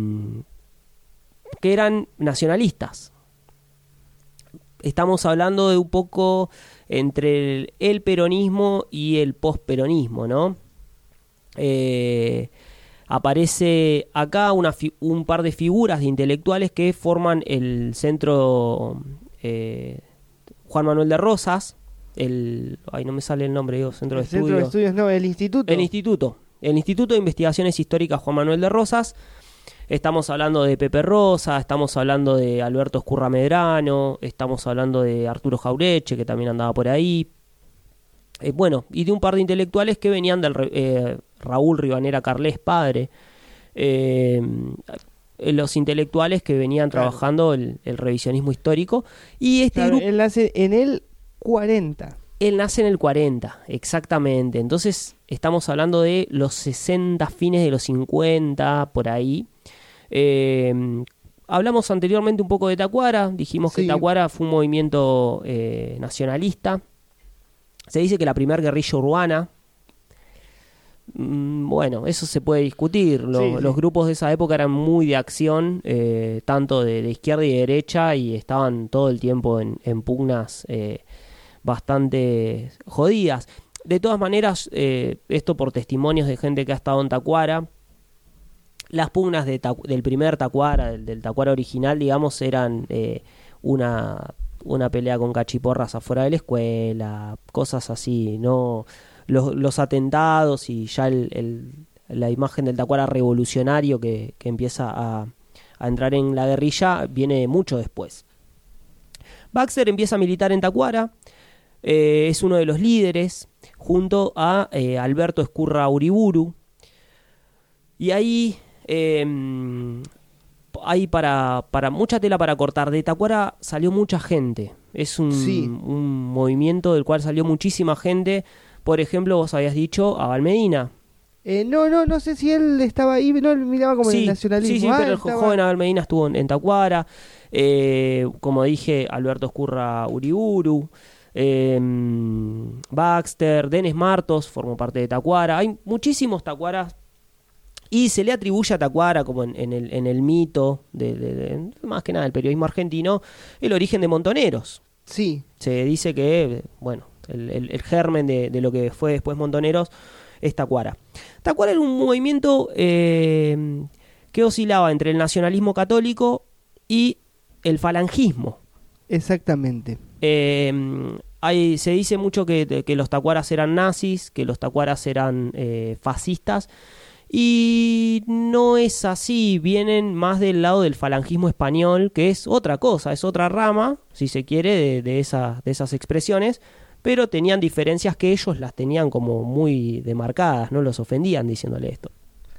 que eran nacionalistas. Estamos hablando de un poco entre el, el peronismo y el posperonismo, ¿no? Eh... Aparece acá una fi- un par de figuras de intelectuales que forman el centro eh, Juan Manuel de Rosas, el ay no me sale el nombre, digo, centro el de estudios. Centro de estudios, no, el instituto. El instituto, el Instituto de Investigaciones Históricas Juan Manuel de Rosas. Estamos hablando de Pepe Rosa, estamos hablando de Alberto Escurra Medrano, estamos hablando de Arturo Jaureche, que también andaba por ahí. Eh, bueno, y de un par de intelectuales que venían del eh, Raúl Ribanera Carles, padre, eh, los intelectuales que venían claro. trabajando el, el revisionismo histórico. Y este claro, grupo, él nace en el cuarenta. Él nace en el cuarenta, exactamente. Entonces estamos hablando de los sesenta, fines de los cincuenta, por ahí. Eh, hablamos anteriormente un poco de Tacuara, dijimos sí. que Tacuara fue un movimiento eh, nacionalista. Se dice que la primera guerrilla urbana, mmm, bueno, eso se puede discutir. Lo, Sí, sí. Los grupos de esa época eran muy de acción, eh, tanto de, de izquierda y derecha, y estaban todo el tiempo en, en pugnas eh, bastante jodidas. De todas maneras, eh, esto por testimonios de gente que ha estado en Tacuara, las pugnas de Tacu- del primer Tacuara, del, del Tacuara original, digamos, eran eh, una, una pelea con cachiporras afuera de la escuela, cosas así, no los, los atentados y ya el, el, la imagen del Tacuara revolucionario que, que empieza a, a entrar en la guerrilla viene mucho después. Baxter empieza a militar en Tacuara, eh, es uno de los líderes, junto a eh, Alberto Ezcurra Uriburu, y ahí eh, hay para, para mucha tela para cortar. De Tacuara salió mucha gente, es un, Sí. un movimiento del cual salió muchísima gente. Por ejemplo, vos habías dicho a Valmedina. Eh, no, no, no sé si él estaba ahí, no, él miraba como en el nacionalismo. Sí, sí, Ah, pero el estaba- joven Abel Medina estuvo en, en Tacuara. Eh, como dije, Alberto Ezcurra Uriburu, eh, Baxter, Denis Martos formó parte de Tacuara. Hay muchísimos Tacuaras y se le atribuye a Tacuara, como en, en, el, en el mito, de, de, de, más que nada del periodismo argentino, el origen de Montoneros. Sí, Se dice que, bueno, el, el, el germen de, de lo que fue después Montoneros es Tacuara. Tacuara era un movimiento eh, que oscilaba entre el nacionalismo católico y el falangismo. exactamente. Eh, hay, se dice mucho que, que los tacuaras eran nazis, que los tacuaras eran eh, fascistas, y no es así. Vienen más del lado del falangismo español, que es otra cosa, es otra rama, si se quiere, de, de, esa, de esas expresiones, pero tenían diferencias que ellos las tenían como muy demarcadas, no los ofendían diciéndole esto.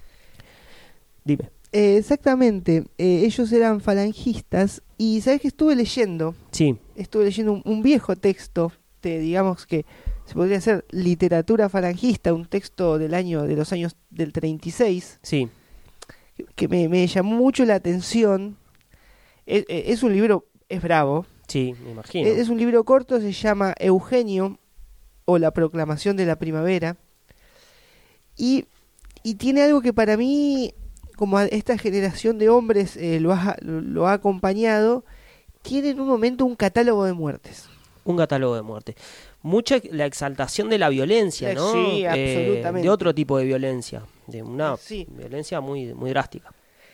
Dime. Eh, exactamente, eh, ellos eran falangistas y ¿sabes qué estuve leyendo? Sí, Estuve leyendo un, un viejo texto, de, digamos que se podría hacer literatura falangista, un texto del año de los años del treinta y seis, sí, que me, me llamó mucho la atención. Es, es un libro, es bravo, sí, me imagino. es, es un libro corto, se llama Eugenio o la proclamación de la primavera, y, y tiene algo que para mí, como a esta generación de hombres eh, lo, ha, lo ha acompañado, tiene en un momento un catálogo de muertes. Un catálogo de muerte. Mucha la exaltación de la violencia, ¿no? Sí, Eh, absolutamente. de otro tipo de violencia, de una Sí. violencia muy, muy drástica.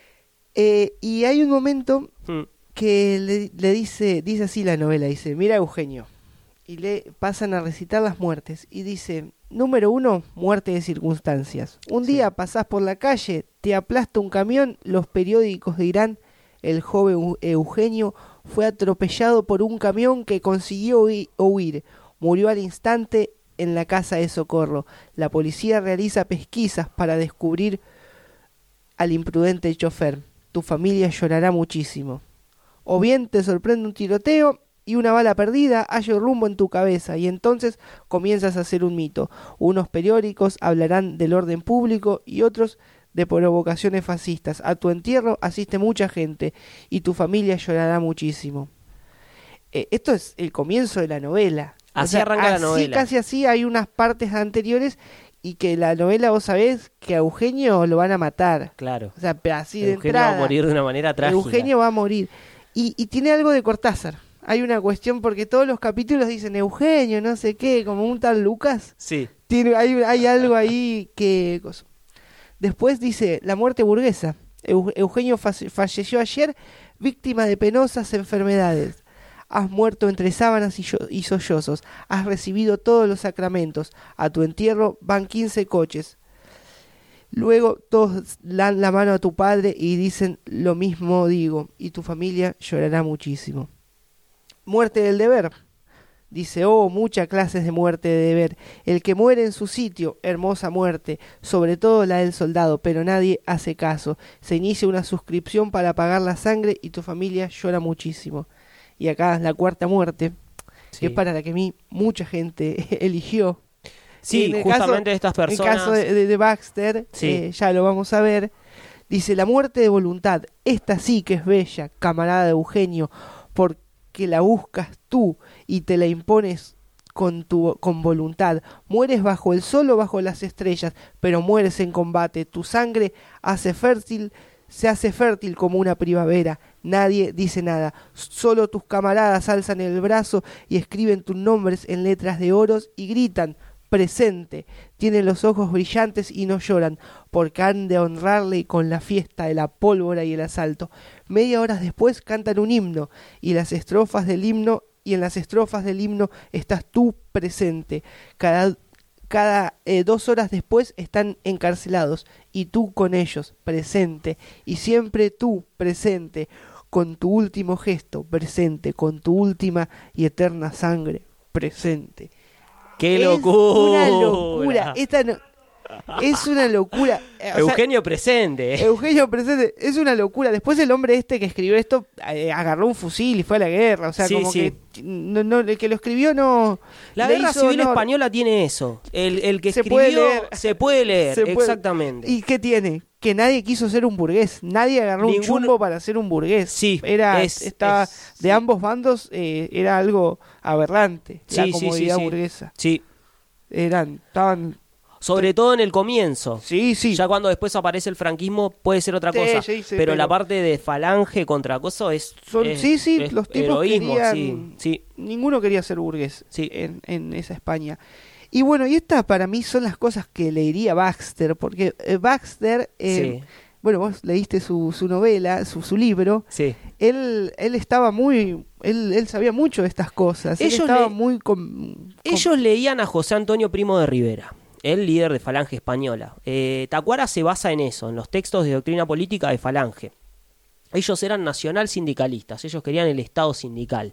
Eh, y hay un momento Mm, que le, le dice, dice así la novela, dice, mira Eugenio, y le pasan a recitar las muertes, y dice, número uno, muerte de circunstancias. Un Sí. día pasás por la calle, te aplasta un camión, los periódicos dirán, el joven Eu- Eugenio fue atropellado por un camión que consiguió hui- huir, murió al instante en la casa de socorro. La policía realiza pesquisas para descubrir al imprudente chofer. Tu familia llorará muchísimo. O bien te sorprende un tiroteo y una bala perdida halla rumbo en tu cabeza y entonces comienzas a hacer un mito. Unos periódicos hablarán del orden público y otros de provocaciones fascistas. A tu entierro asiste mucha gente y tu familia llorará muchísimo. Eh, esto es el comienzo de la novela. Así arranca la así, novela. Casi así hay unas partes anteriores y que la novela vos sabés que a Eugenio lo van a matar. claro. O sea, pero así de Eugenio entrada. va a morir de una manera trágica. Eugenio va a morir. Y, y tiene algo de Cortázar. Hay una cuestión porque todos los capítulos dicen Eugenio, no sé qué, como un tal Lucas. Sí, Tiene, hay, hay algo ahí que... cosa. Después dice la muerte burguesa. Eu- Eugenio falle- falleció ayer víctima de penosas enfermedades. Has muerto entre sábanas y, yo- y sollozos. Has recibido todos los sacramentos. A tu entierro van quince coches. Luego todos dan la mano a tu padre y dicen lo mismo digo. Y tu familia llorará muchísimo. Muerte del deber. Dice, oh, muchas clases de muerte de deber. El que muere en su sitio, hermosa muerte, sobre todo la del soldado, pero nadie hace caso. Se inicia una suscripción para pagar la sangre y tu familia llora muchísimo. Y acá la cuarta muerte, sí. que es para la que a mí mucha gente eligió. Sí, En el justamente caso- estas En personas. el caso de, de- de Baxter, Sí. eh, ya lo vamos a ver. Dice, la muerte de voluntad, esta sí que es bella, camarada de Eugenio, porque la buscas tú y te la impones con, tu, con voluntad. Mueres bajo el sol o bajo las estrellas, pero mueres en combate. Tu sangre hace fértil, se hace fértil como una primavera. Nadie dice nada. Solo tus camaradas alzan el brazo y escriben tus nombres en letras de oros y gritan: presente. Tienen los ojos brillantes y no lloran, porque han de honrarle con la fiesta de la pólvora y el asalto. Media hora después cantan un himno, y las estrofas del himno, y en las estrofas del himno estás tú presente. Cada, cada eh, dos horas después están encarcelados, y tú con ellos, presente. Y siempre tú, presente, con tu último gesto, presente, con tu última y eterna sangre, presente. ¡Qué Es locura! una locura. Esta no- es una locura. Eh, o sea, Eugenio presente. Eugenio presente. Es una locura. Después el hombre este que escribió esto eh, agarró un fusil y fue a la guerra. O sea, Sí, como sí. que no, no, el que lo escribió no. La le guerra hizo civil honor. española tiene eso. El, el que Se escribió puede leer. se puede leer, Se puede- exactamente. ¿Y qué tiene? Que nadie quiso ser un burgués. Nadie agarró un Ninguno- chumbo para ser un burgués. Sí, era, es- estaba es- de sí. ambos bandos, eh, era algo aberrante. La Sí, sí, sí, comodidad sí. burguesa. Sí, Eran, estaban. sobre todo en el comienzo. Sí, sí. Ya cuando después aparece el franquismo puede ser otra Sí, cosa. sí, sí, pero, pero- la parte de falange contra acoso es, Son- es- sí, sí, es los tipos heroísmo, querían- sí, sí. Ninguno quería ser burgués Sí. en, en esa España. Y bueno, y estas para mí son las cosas que leería Baxter, porque eh, Baxter, eh, Sí. bueno, vos leíste su, su novela, su, su libro, Sí. él, él estaba muy, él, él sabía mucho de estas cosas, él Ellos estaba le- muy... com- com- Ellos leían a José Antonio Primo de Rivera, el líder de Falange Española. Eh, Tacuara se basa en eso, en los textos de doctrina política de Falange. Ellos eran nacional sindicalistas, ellos querían el Estado sindical.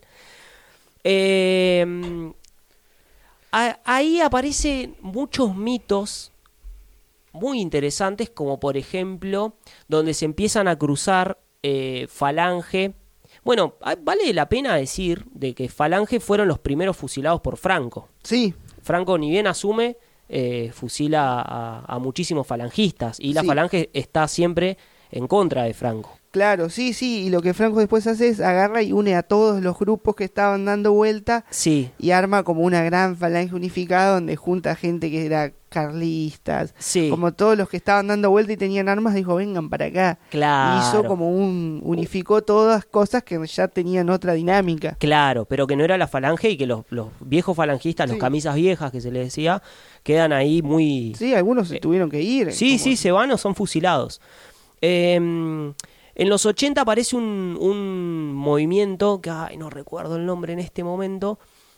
Eh, a- ahí aparecen muchos mitos muy interesantes, como por ejemplo, donde se empiezan a cruzar eh, Falange. Bueno, ah, vale la pena decir de que Falange fueron los primeros fusilados por Franco. Sí, Franco, ni bien asume, eh, fusila a, a muchísimos falangistas, y la Sí. Falange está siempre en contra de Franco. claro, sí, sí, y lo que Franco después hace es agarra y une a todos los grupos que estaban dando vuelta Sí, y arma como una gran falange unificada donde junta gente que era carlistas, sí, como todos los que estaban dando vuelta y tenían armas, dijo vengan para acá. claro. Y hizo como un, unificó todas cosas que ya tenían otra dinámica. Claro, pero que no era la Falange y que los, los viejos falangistas, los Sí. camisas viejas que se les decía, quedan ahí muy... Sí, algunos se Eh, tuvieron que ir. Sí, como- sí, se van o son fusilados. Eh, en los ochenta aparece un, un movimiento, que ay, no recuerdo el nombre en este momento,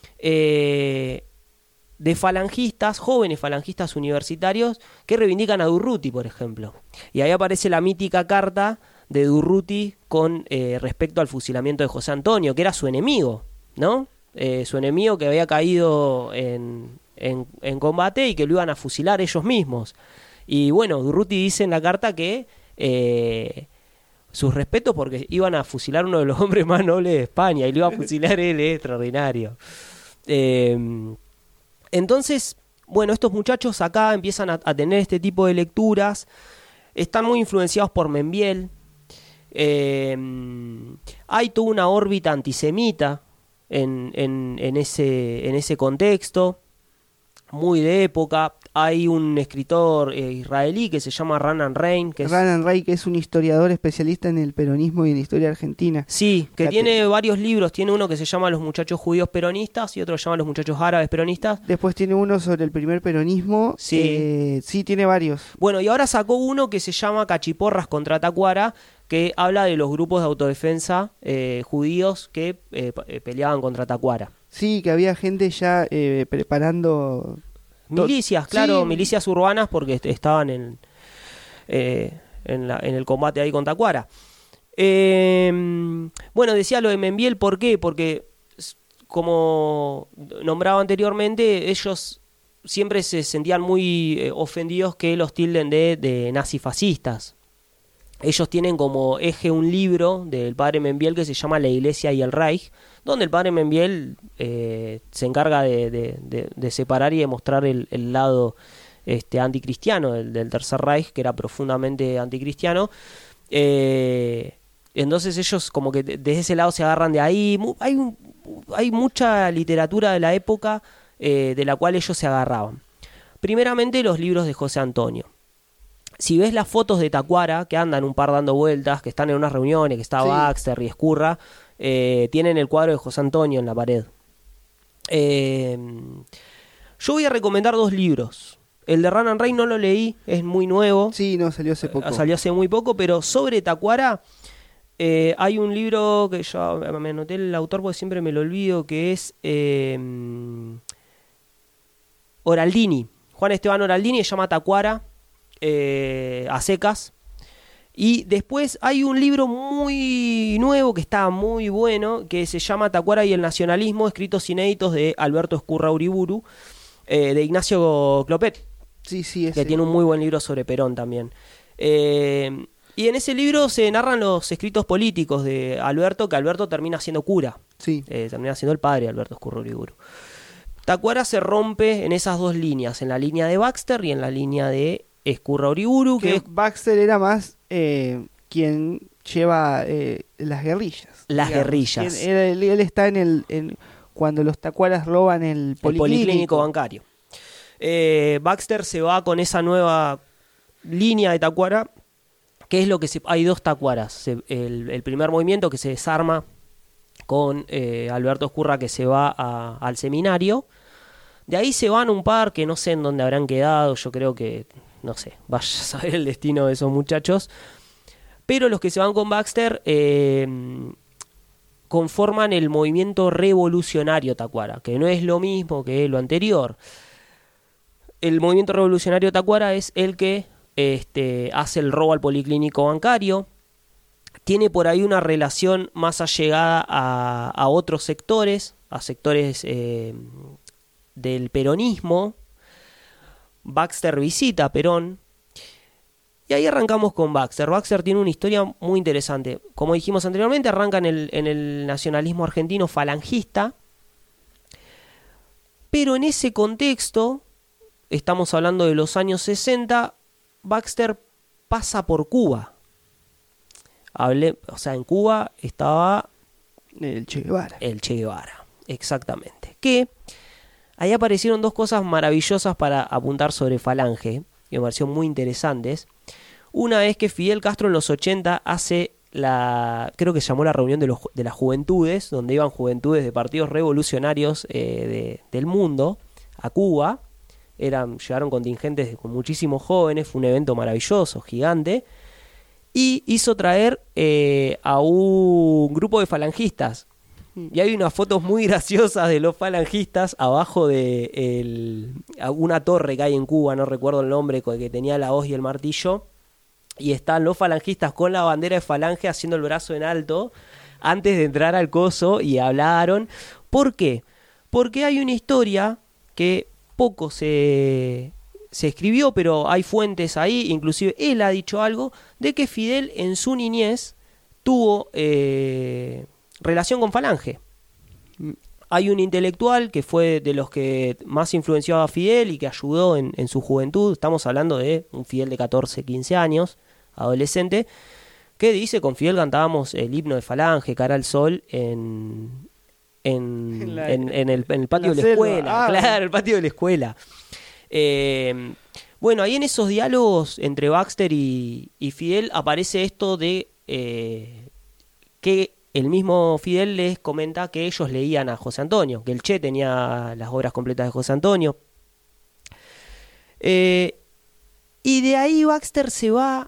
eh, de falangistas, jóvenes falangistas universitarios, que reivindican a Durruti, por ejemplo. Y ahí aparece la mítica carta de Durruti con eh, respecto al fusilamiento de José Antonio, que era su enemigo, ¿no? Eh, su enemigo que había caído en, en, en combate y que lo iban a fusilar ellos mismos. Y bueno, Durruti dice en la carta que eh, sus respetos porque iban a fusilar uno de los hombres más nobles de España y lo iba a fusilar él, es extraordinario. Eh, entonces, bueno, estos muchachos acá empiezan a, a tener este tipo de lecturas, están muy influenciados por Membiel. Eh, hay toda una órbita antisemita en, en, en, ese, en ese contexto, muy de época. Hay un escritor eh, israelí que se llama Ranan Rein, que es, Ranan Rey, que es un historiador especialista en el peronismo y en la historia argentina. sí, que Fíjate. tiene varios libros. Tiene uno que se llama Los muchachos judíos peronistas y otro se llama Los muchachos árabes peronistas. Después tiene uno sobre el primer peronismo. Sí. Eh, sí, tiene varios. Bueno, y ahora sacó uno que se llama Cachiporras contra Tacuara, que habla de los grupos de autodefensa eh, judíos que eh, pa- eh, peleaban contra Tacuara. Sí, que había gente ya eh, preparando... To- Milicias, claro, sí. milicias urbanas porque est- estaban en, eh, en, la- en el combate ahí con Tacuara. Eh, bueno, decía lo de Membiel, ¿por qué? Porque, s- como nombraba anteriormente, ellos siempre se sentían muy eh, ofendidos que los tilden de, de nazifascistas. Ellos tienen como eje un libro del padre Membiel que se llama La Iglesia y el Reich, donde el padre Membiel eh, se encarga de, de- de- de separar y de mostrar el, el lado este, anticristiano del, del Tercer Reich, que era profundamente anticristiano. Eh, entonces ellos como que de- desde ese lado se agarran de ahí. Mu- Hay, un- hay mucha literatura de la época eh, de la cual ellos se agarraban. Primeramente los libros de José Antonio. Si ves las fotos de Tacuara, que andan un par dando vueltas, que están en unas reuniones, que está Sí. Baxter y Escurra, eh, tienen el cuadro de José Antonio en la pared. Eh, yo voy a recomendar dos libros. El de Ran and Ray no lo leí, es muy nuevo. Sí, no, salió hace poco. Salió hace muy poco, pero sobre Tacuara eh, hay un libro que yo me anoté el autor porque siempre me lo olvido, que es eh, Oraldini. Juan Esteban Oraldini se llama Tacuara eh, a secas. Y después hay un libro muy nuevo que está muy bueno, que se llama Tacuara y el nacionalismo, escritos inéditos de Alberto Escurra Uriburu, eh, de Ignacio Clopet. Sí, sí, ese. Que tiene un muy buen libro sobre Perón también. Eh, y en ese libro se narran los escritos políticos de Alberto, que Alberto termina siendo cura. Sí. Eh, termina siendo el padre de Alberto Escurra Uriburu. Tacuara se rompe en esas dos líneas, en la línea de Baxter y en la línea de Escurra Uriburu, que, Que es Baxter era más eh, quien lleva eh, las guerrillas. Las digamos. guerrillas. Quien era- él, él está en el... en- cuando los tacuaras roban el el policlínico. policlínico bancario. Eh, Baxter se va con esa nueva línea de Tacuara, que es lo que se, hay dos Tacuaras. Se- el, el primer movimiento que se desarma con eh, Alberto Escurra, que se va a- al seminario. De ahí se van un par que no sé en dónde habrán quedado. Yo creo que, no sé, vaya a saber el destino de esos muchachos. Pero los que se van con Baxter eh, conforman el movimiento revolucionario Tacuara, que no es lo mismo que lo anterior. El movimiento revolucionario Tacuara es el que este, hace el robo al policlínico bancario. Tiene por ahí una relación más allegada a, a otros sectores, a sectores eh, del peronismo. Baxter visita a Perón. Y ahí arrancamos con Baxter. Baxter tiene una historia muy interesante. Como dijimos anteriormente, arranca en el, en el nacionalismo argentino falangista. Pero en ese contexto, estamos hablando de los años sesenta, Baxter pasa por Cuba. Hablé, o sea, en Cuba estaba El Che Guevara. el Che Guevara, exactamente. Que ahí aparecieron dos cosas maravillosas para apuntar sobre Falange, que me parecieron muy interesantes. Una es que Fidel Castro en los ochenta hace la, creo que se llamó la reunión de, los, de las juventudes, donde iban juventudes de partidos revolucionarios eh, de, del mundo a Cuba. Eran, llegaron contingentes con muchísimos jóvenes, fue un evento maravilloso, gigante. Y hizo traer eh, a un grupo de falangistas. Y hay unas fotos muy graciosas de los falangistas abajo de el, una torre que hay en Cuba, no recuerdo el nombre, que tenía la hoz y el martillo. Y están los falangistas con la bandera de Falange haciendo el brazo en alto antes de entrar al coso y hablaron. ¿Por qué? Porque hay una historia que poco se, se escribió, pero hay fuentes ahí, inclusive él ha dicho algo, de que Fidel en su niñez tuvo eh, relación con Falange. Hay un intelectual que fue de los que más influenció a Fidel y que ayudó en, en su juventud. Estamos hablando de un Fidel de catorce, quince años, adolescente, que dice: con Fidel cantábamos el himno de Falange, Cara al Sol, en, en, En la- en, en el, en el patio en la de la selva. escuela. Ah, Claro, el patio de la escuela. Eh, bueno, ahí en esos diálogos entre Baxter y, y Fidel aparece esto de eh, que el mismo Fidel les comenta que ellos leían a José Antonio, que el Che tenía las obras completas de José Antonio. Eh, y de ahí Baxter se va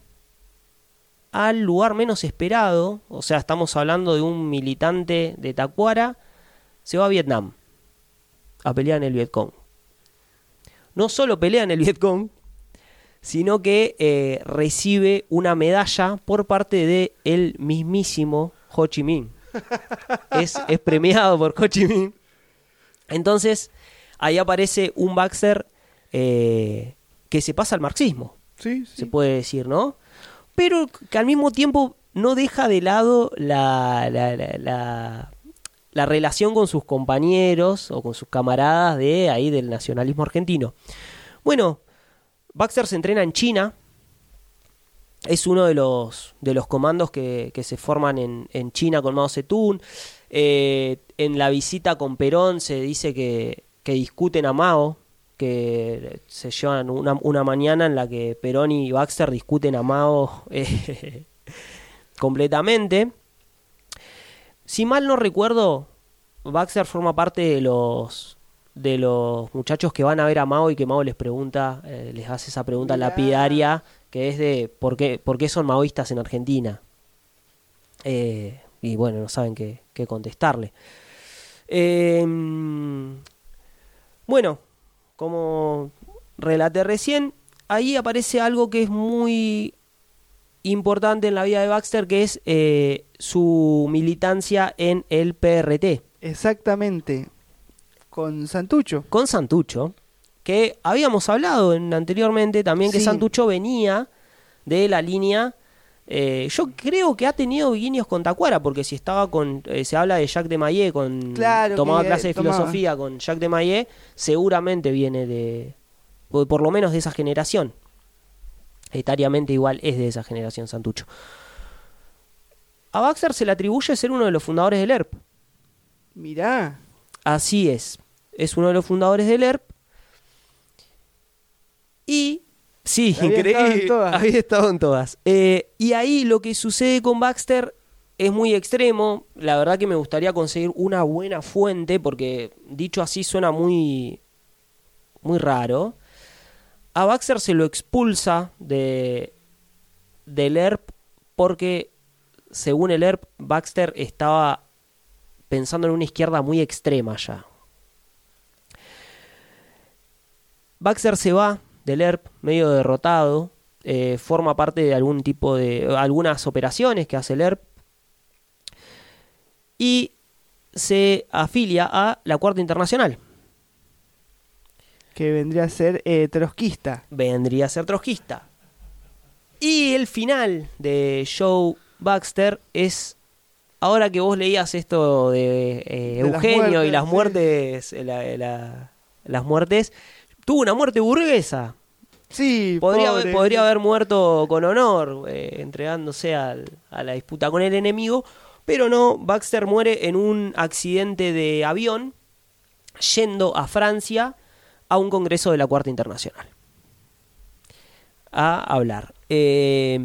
al lugar menos esperado, o sea, estamos hablando de un militante de Tacuara, se va a Vietnam a pelear en el Vietcong. No solo pelea en el Vietcong, sino que eh, recibe una medalla por parte de el mismísimo Ho Chi Minh. Es, es premiado por Ho Chi Minh. Entonces, ahí aparece un Baxter eh, que se pasa al marxismo, Sí, sí. se puede decir, ¿no? Pero que al mismo tiempo no deja de lado la, la, la, la, la relación con sus compañeros o con sus camaradas de ahí del nacionalismo argentino. Bueno, Baxter se entrena en China. Es uno de los, de los comandos que, que se forman en, en China con Mao Zedong. Eh, en la visita con Perón se dice que, que discuten a Mao, que se llevan una, una mañana en la que Perón y Baxter discuten a Mao eh, completamente. Si mal no recuerdo, Baxter forma parte de los de los muchachos que van a ver a Mao y que Mao les pregunta, eh, les hace esa pregunta Mirá. lapidaria, que es de ¿por qué, por qué son maoístas en Argentina? Eh, y bueno, no saben qué, qué contestarle. Eh, bueno, como relaté recién, ahí aparece algo que es muy importante en la vida de Baxter, que es eh, su militancia en el P R T. Exactamente. Con Santucho. Con Santucho, que habíamos hablado en, anteriormente también, que Sí. Santucho venía de la línea... Eh, yo creo que ha tenido guiños con Tacuara, porque si estaba con... Eh, se habla de Jacques de Maillet, con, Claro, tomaba que, clase de eh, tomaba. filosofía con Jacques de Maillet, seguramente viene de... Por, por lo menos de esa generación. Etariamente igual es de esa generación Santucho. A Baxter se le atribuye ser uno de los fundadores del E R P. Mirá. Así es. Es uno de los fundadores del E R P. Y... Sí, Había increíble. estado en todas. Había estado en todas. Eh, y ahí lo que sucede con Baxter es muy extremo. La verdad que me gustaría conseguir una buena fuente, porque dicho así suena muy, muy raro. A Baxter se lo expulsa de, del E R P porque, según el E R P, Baxter estaba pensando en una izquierda muy extrema ya. Baxter se va del E R P medio derrotado, eh, forma parte de algún tipo de algunas operaciones que hace el E R P y se afilia a la Cuarta Internacional. Que vendría a ser eh, trotskista. Vendría a ser trotskista. Y el final de Joe Baxter es, ahora que vos leías esto de, eh, De las Eugenio y muertes, las sí. muertes, la- la- las muertes, tuvo una muerte burguesa. Sí, Podría, pobre. haber, podría haber muerto con honor, eh, entregándose al- a la disputa con el enemigo, pero no, Baxter muere en un accidente de avión yendo a Francia a un congreso de la Cuarta Internacional a hablar. Eh,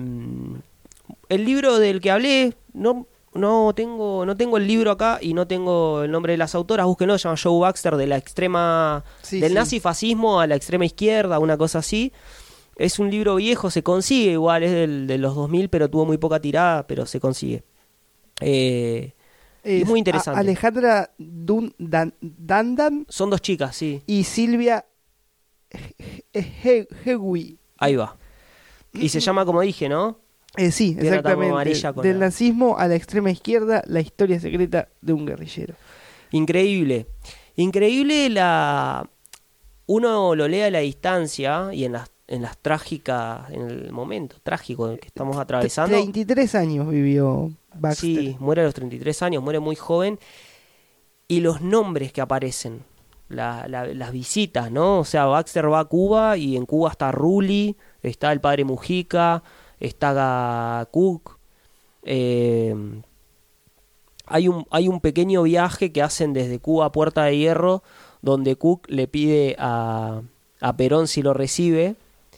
el libro del que hablé, no, no, tengo, no tengo el libro acá y no tengo el nombre de las autoras, búsquenlo, se llama Joe Baxter, de la extrema, Sí, del sí. nazifascismo a la extrema izquierda, una cosa así. Es un libro viejo, se consigue igual, es del, de los dos mil, pero tuvo muy poca tirada, pero se consigue. Eh, Es muy interesante. a- Alejandra Dun, Dan, Dandan son dos chicas, sí, y Silvia He- Hegui. ahí va. Y se llama, como dije, ¿no? Eh, sí, Tiene una tapa exactamente. amarilla con Del la- nazismo a la extrema izquierda, la historia secreta de un guerrillero. Increíble. Increíble la... Uno lo lee a la distancia y en las, en las trágicas, en el momento trágico en el que estamos atravesando. treinta y tres años vivió Baxter. Sí, muere a los treinta y tres años, muere muy joven. Y los nombres que aparecen, la- la- las visitas, ¿no? O sea, Baxter va a Cuba y en Cuba está Rulli, está el padre Mujica, está Cook. Eh, hay, un, hay un pequeño viaje que hacen desde Cuba a Puerta de Hierro, donde Cook le pide a, a Perón si lo recibe,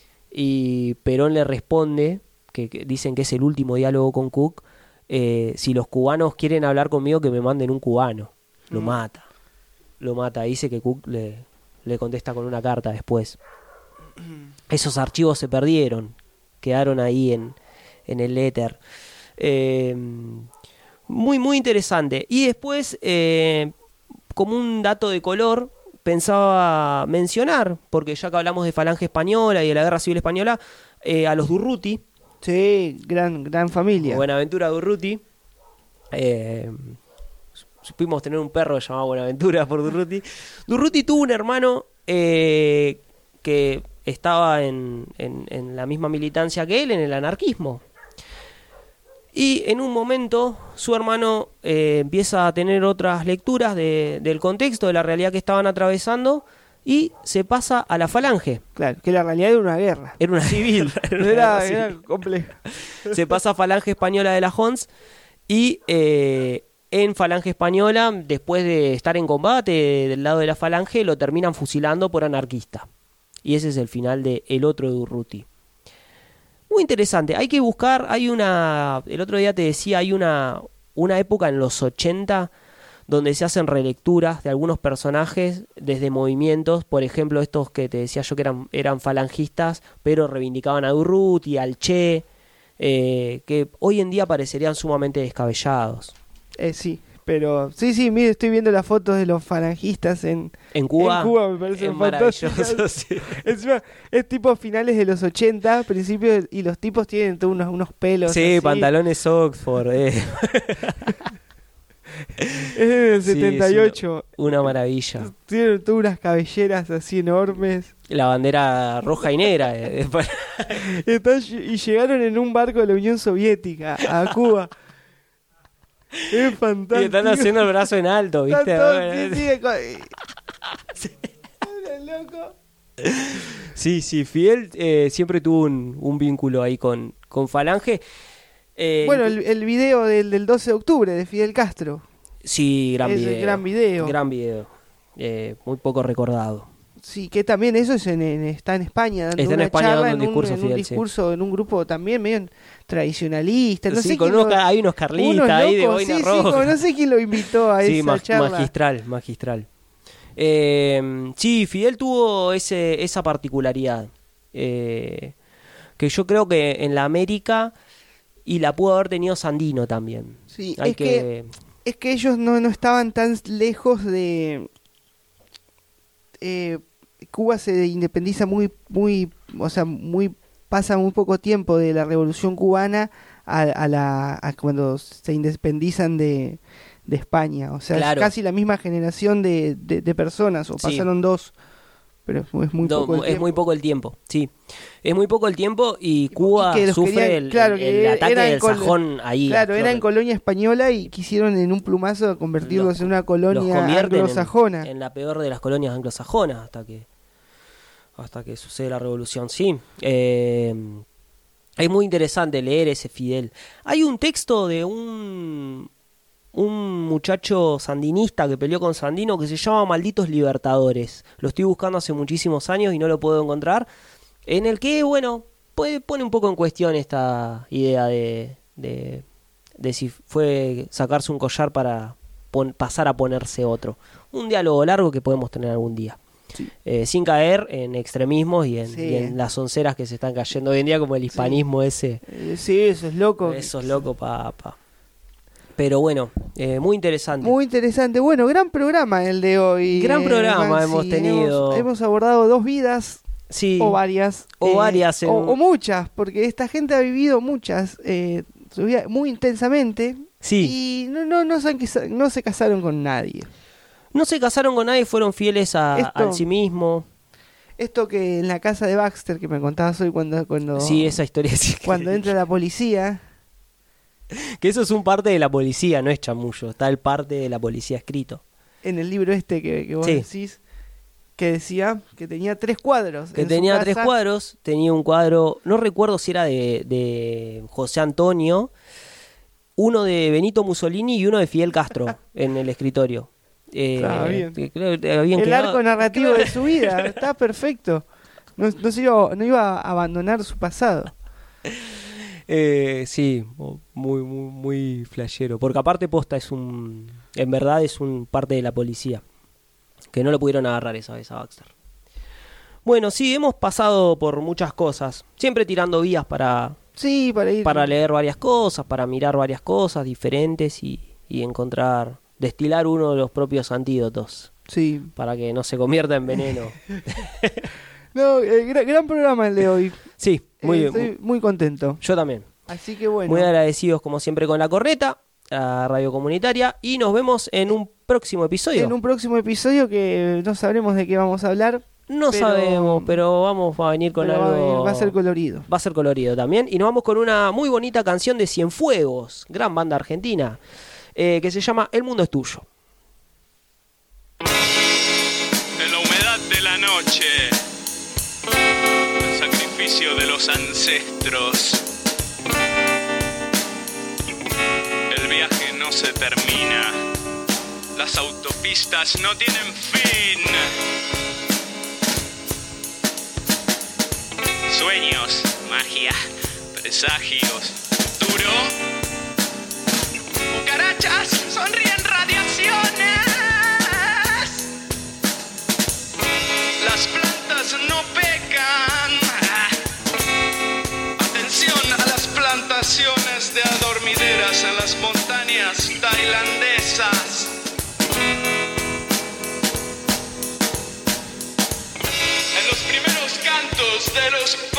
y Perón le responde, que, que dicen que es el último diálogo con Cook, eh, si los cubanos quieren hablar conmigo, que me manden un cubano. Lo Mm. mata. Lo mata. Dice que Cook le, le contesta con una carta después. Esos archivos se perdieron. Quedaron ahí en, en el éter. Eh, muy, muy interesante. Y después, eh, como un dato de color, pensaba mencionar, porque ya que hablamos de Falange Española y de la Guerra Civil Española, eh, a los Durruti. Sí, gran, gran familia. Buenaventura Durruti. Eh, supimos tener un perro llamado Buenaventura por Durruti. Durruti tuvo un hermano eh, que estaba en, en, en la misma militancia que él, en el anarquismo. Y en un momento su hermano eh, empieza a tener otras lecturas de, del contexto, de la realidad que estaban atravesando, y se pasa a la Falange. Claro, que la realidad era una guerra. Era una civil. Era una Era, guerra era civil. compleja. Se pasa a Falange Española de la Hons y eh, en Falange Española, después de estar en combate del lado de la Falange, lo terminan fusilando por anarquista. Y ese es el final de El Otro de Urruti. Muy interesante, hay que buscar, hay una, el otro día te decía, hay una, una época en los ochenta donde se hacen relecturas de algunos personajes desde movimientos, por ejemplo estos que te decía yo que eran, eran falangistas, pero reivindicaban a Urruti, al Che, eh, que hoy en día parecerían sumamente descabellados. Eh, sí, pero sí, sí, mire, estoy viendo las fotos de los falangistas en, En Cuba, en Cuba me parece es maravilloso, sí. Encima, es tipo finales de los ochenta, principios, y los tipos tienen todos unos, unos pelos. Sí, así. pantalones Oxford, eh. Es del Sí, setenta y ocho. es una, una maravilla. Tienen todas unas cabelleras así enormes. La bandera roja y negra. eh. Están- y llegaron en un barco de la Unión Soviética a Cuba. Es fantástico. Y están haciendo el brazo en alto, ¿viste? Están todos- Bueno, sí, sí, co- Era loco. Sí, sí, Fidel eh, siempre tuvo un, un vínculo ahí con, con Falange. Eh, Bueno, el, el video del, del doce de octubre de Fidel Castro. sí, gran es el video. gran video. Gran video. Eh, muy poco recordado. Sí, que también eso es en, en- está en España dando Está en una España charla dando un en discurso, en un Fidel, sí. discurso en un grupo también medio tradicionalista, no Sí, sé con quién unos, lo- ca- hay unos carlistas unos ahí de locos, boina sí, sí, roja. como no sé quién lo invitó a Sí, esa mag- charla. magistral, magistral. Eh, sí, Fidel tuvo ese, esa particularidad. eh, que yo creo que en la América, y la pudo haber tenido Sandino también. Sí, Hay es que... que es que ellos no, no estaban tan lejos de eh, Cuba se independiza muy muy o sea muy pasa muy poco tiempo de la Revolución Cubana a, a la a cuando se independizan de, de España, o sea, Claro. es casi la misma generación de, de, de personas, o Sí. pasaron dos, pero es muy, es muy No, poco el es tiempo. muy poco el tiempo, sí. Es muy poco el tiempo y Cuba que los sufre querían- el, claro, el- que el ataque eran del col- sajón ahí. Claro, a era en flor de- colonia española y quisieron en un plumazo convertirlos Los- en una los colonia convierten en- anglosajona. En, la peor de las colonias anglosajonas hasta que hasta que sucede la revolución, sí. Eh, es muy interesante leer ese Fidel. Hay un texto de un un muchacho sandinista que peleó con Sandino que se llama Malditos Libertadores. Lo estoy buscando hace muchísimos años y no lo puedo encontrar. En el que, bueno, puede, pone un poco en cuestión esta idea de, de, de si fue sacarse un collar para pon- pasar a ponerse otro. Un diálogo largo que podemos tener algún día. Sí. Eh, sin caer en extremismos y en, Sí. y en las onceras que se están cayendo hoy en día, como el hispanismo ese. Eh, sí, eso es loco. Eso es loco, papá. Pero bueno, eh, muy interesante. Muy interesante. Bueno, gran programa el de hoy. Gran eh, programa Maxi. hemos tenido. Hemos, hemos abordado dos vidas, Sí. o varias. O varias en- O, o muchas, porque esta gente ha vivido muchas, eh, su vida muy intensamente. Sí. Y no, no, no, se han quisa- no se casaron con nadie. No se casaron con nadie, fueron fieles a, Esto- al sí mismo. Esto que en la casa de Baxter, que me contabas hoy cuando, cuando, Sí, esa historia sí que- cuando entra la policía. Que eso es un parte de la policía, no es chamullo. Está el parte de la policía escrito. En el libro este que, que vos Sí. decís, que decía que tenía tres cuadros. Que en su tenía tres casa. cuadros. Tenía un cuadro, no recuerdo si era de, de José Antonio, uno de Benito Mussolini y uno de Fidel Castro en el escritorio. Eh, Está bien. que creo que habían El quedado- arco narrativo de su vida, está perfecto. No, no, se iba, no iba a abandonar su pasado. Eh, sí, mo- muy, muy, muy flashero. Porque aparte posta es un... En verdad es un parte de la policía. Que no lo pudieron agarrar esa vez a Baxter. Bueno, sí, hemos pasado por muchas cosas. Siempre tirando vías para, Sí, para ir. para leer varias cosas, para mirar varias cosas diferentes y, y encontrar... Destilar uno de los propios antídotos. Sí. Para que no se convierta en veneno. No, eh, gran, gran programa el de hoy. Sí, muy Eh, bien. Estoy muy contento. Yo también. Así que bueno. Muy agradecidos como siempre con la corneta, a Radio Comunitaria, y nos vemos en un próximo episodio. En un próximo episodio que no sabremos de qué vamos a hablar. No pero- sabemos, pero vamos a venir con pero va a algo... venir- va a ser colorido. Va a ser colorido también. Y nos vamos con una muy bonita canción de Cienfuegos, gran banda argentina, eh, que se llama El Mundo es Tuyo. En la humedad de la noche, el sacrificio de los ancestros, el viaje no no se termina. Las autopistas no tienen fin. Sueños, magia, presagios, futuro. Cucarachas sonríen radiaciones. Las plantas no pecan. Atención a las plantaciones de adormideras en las montañas tailandesas. En los primeros cantos de los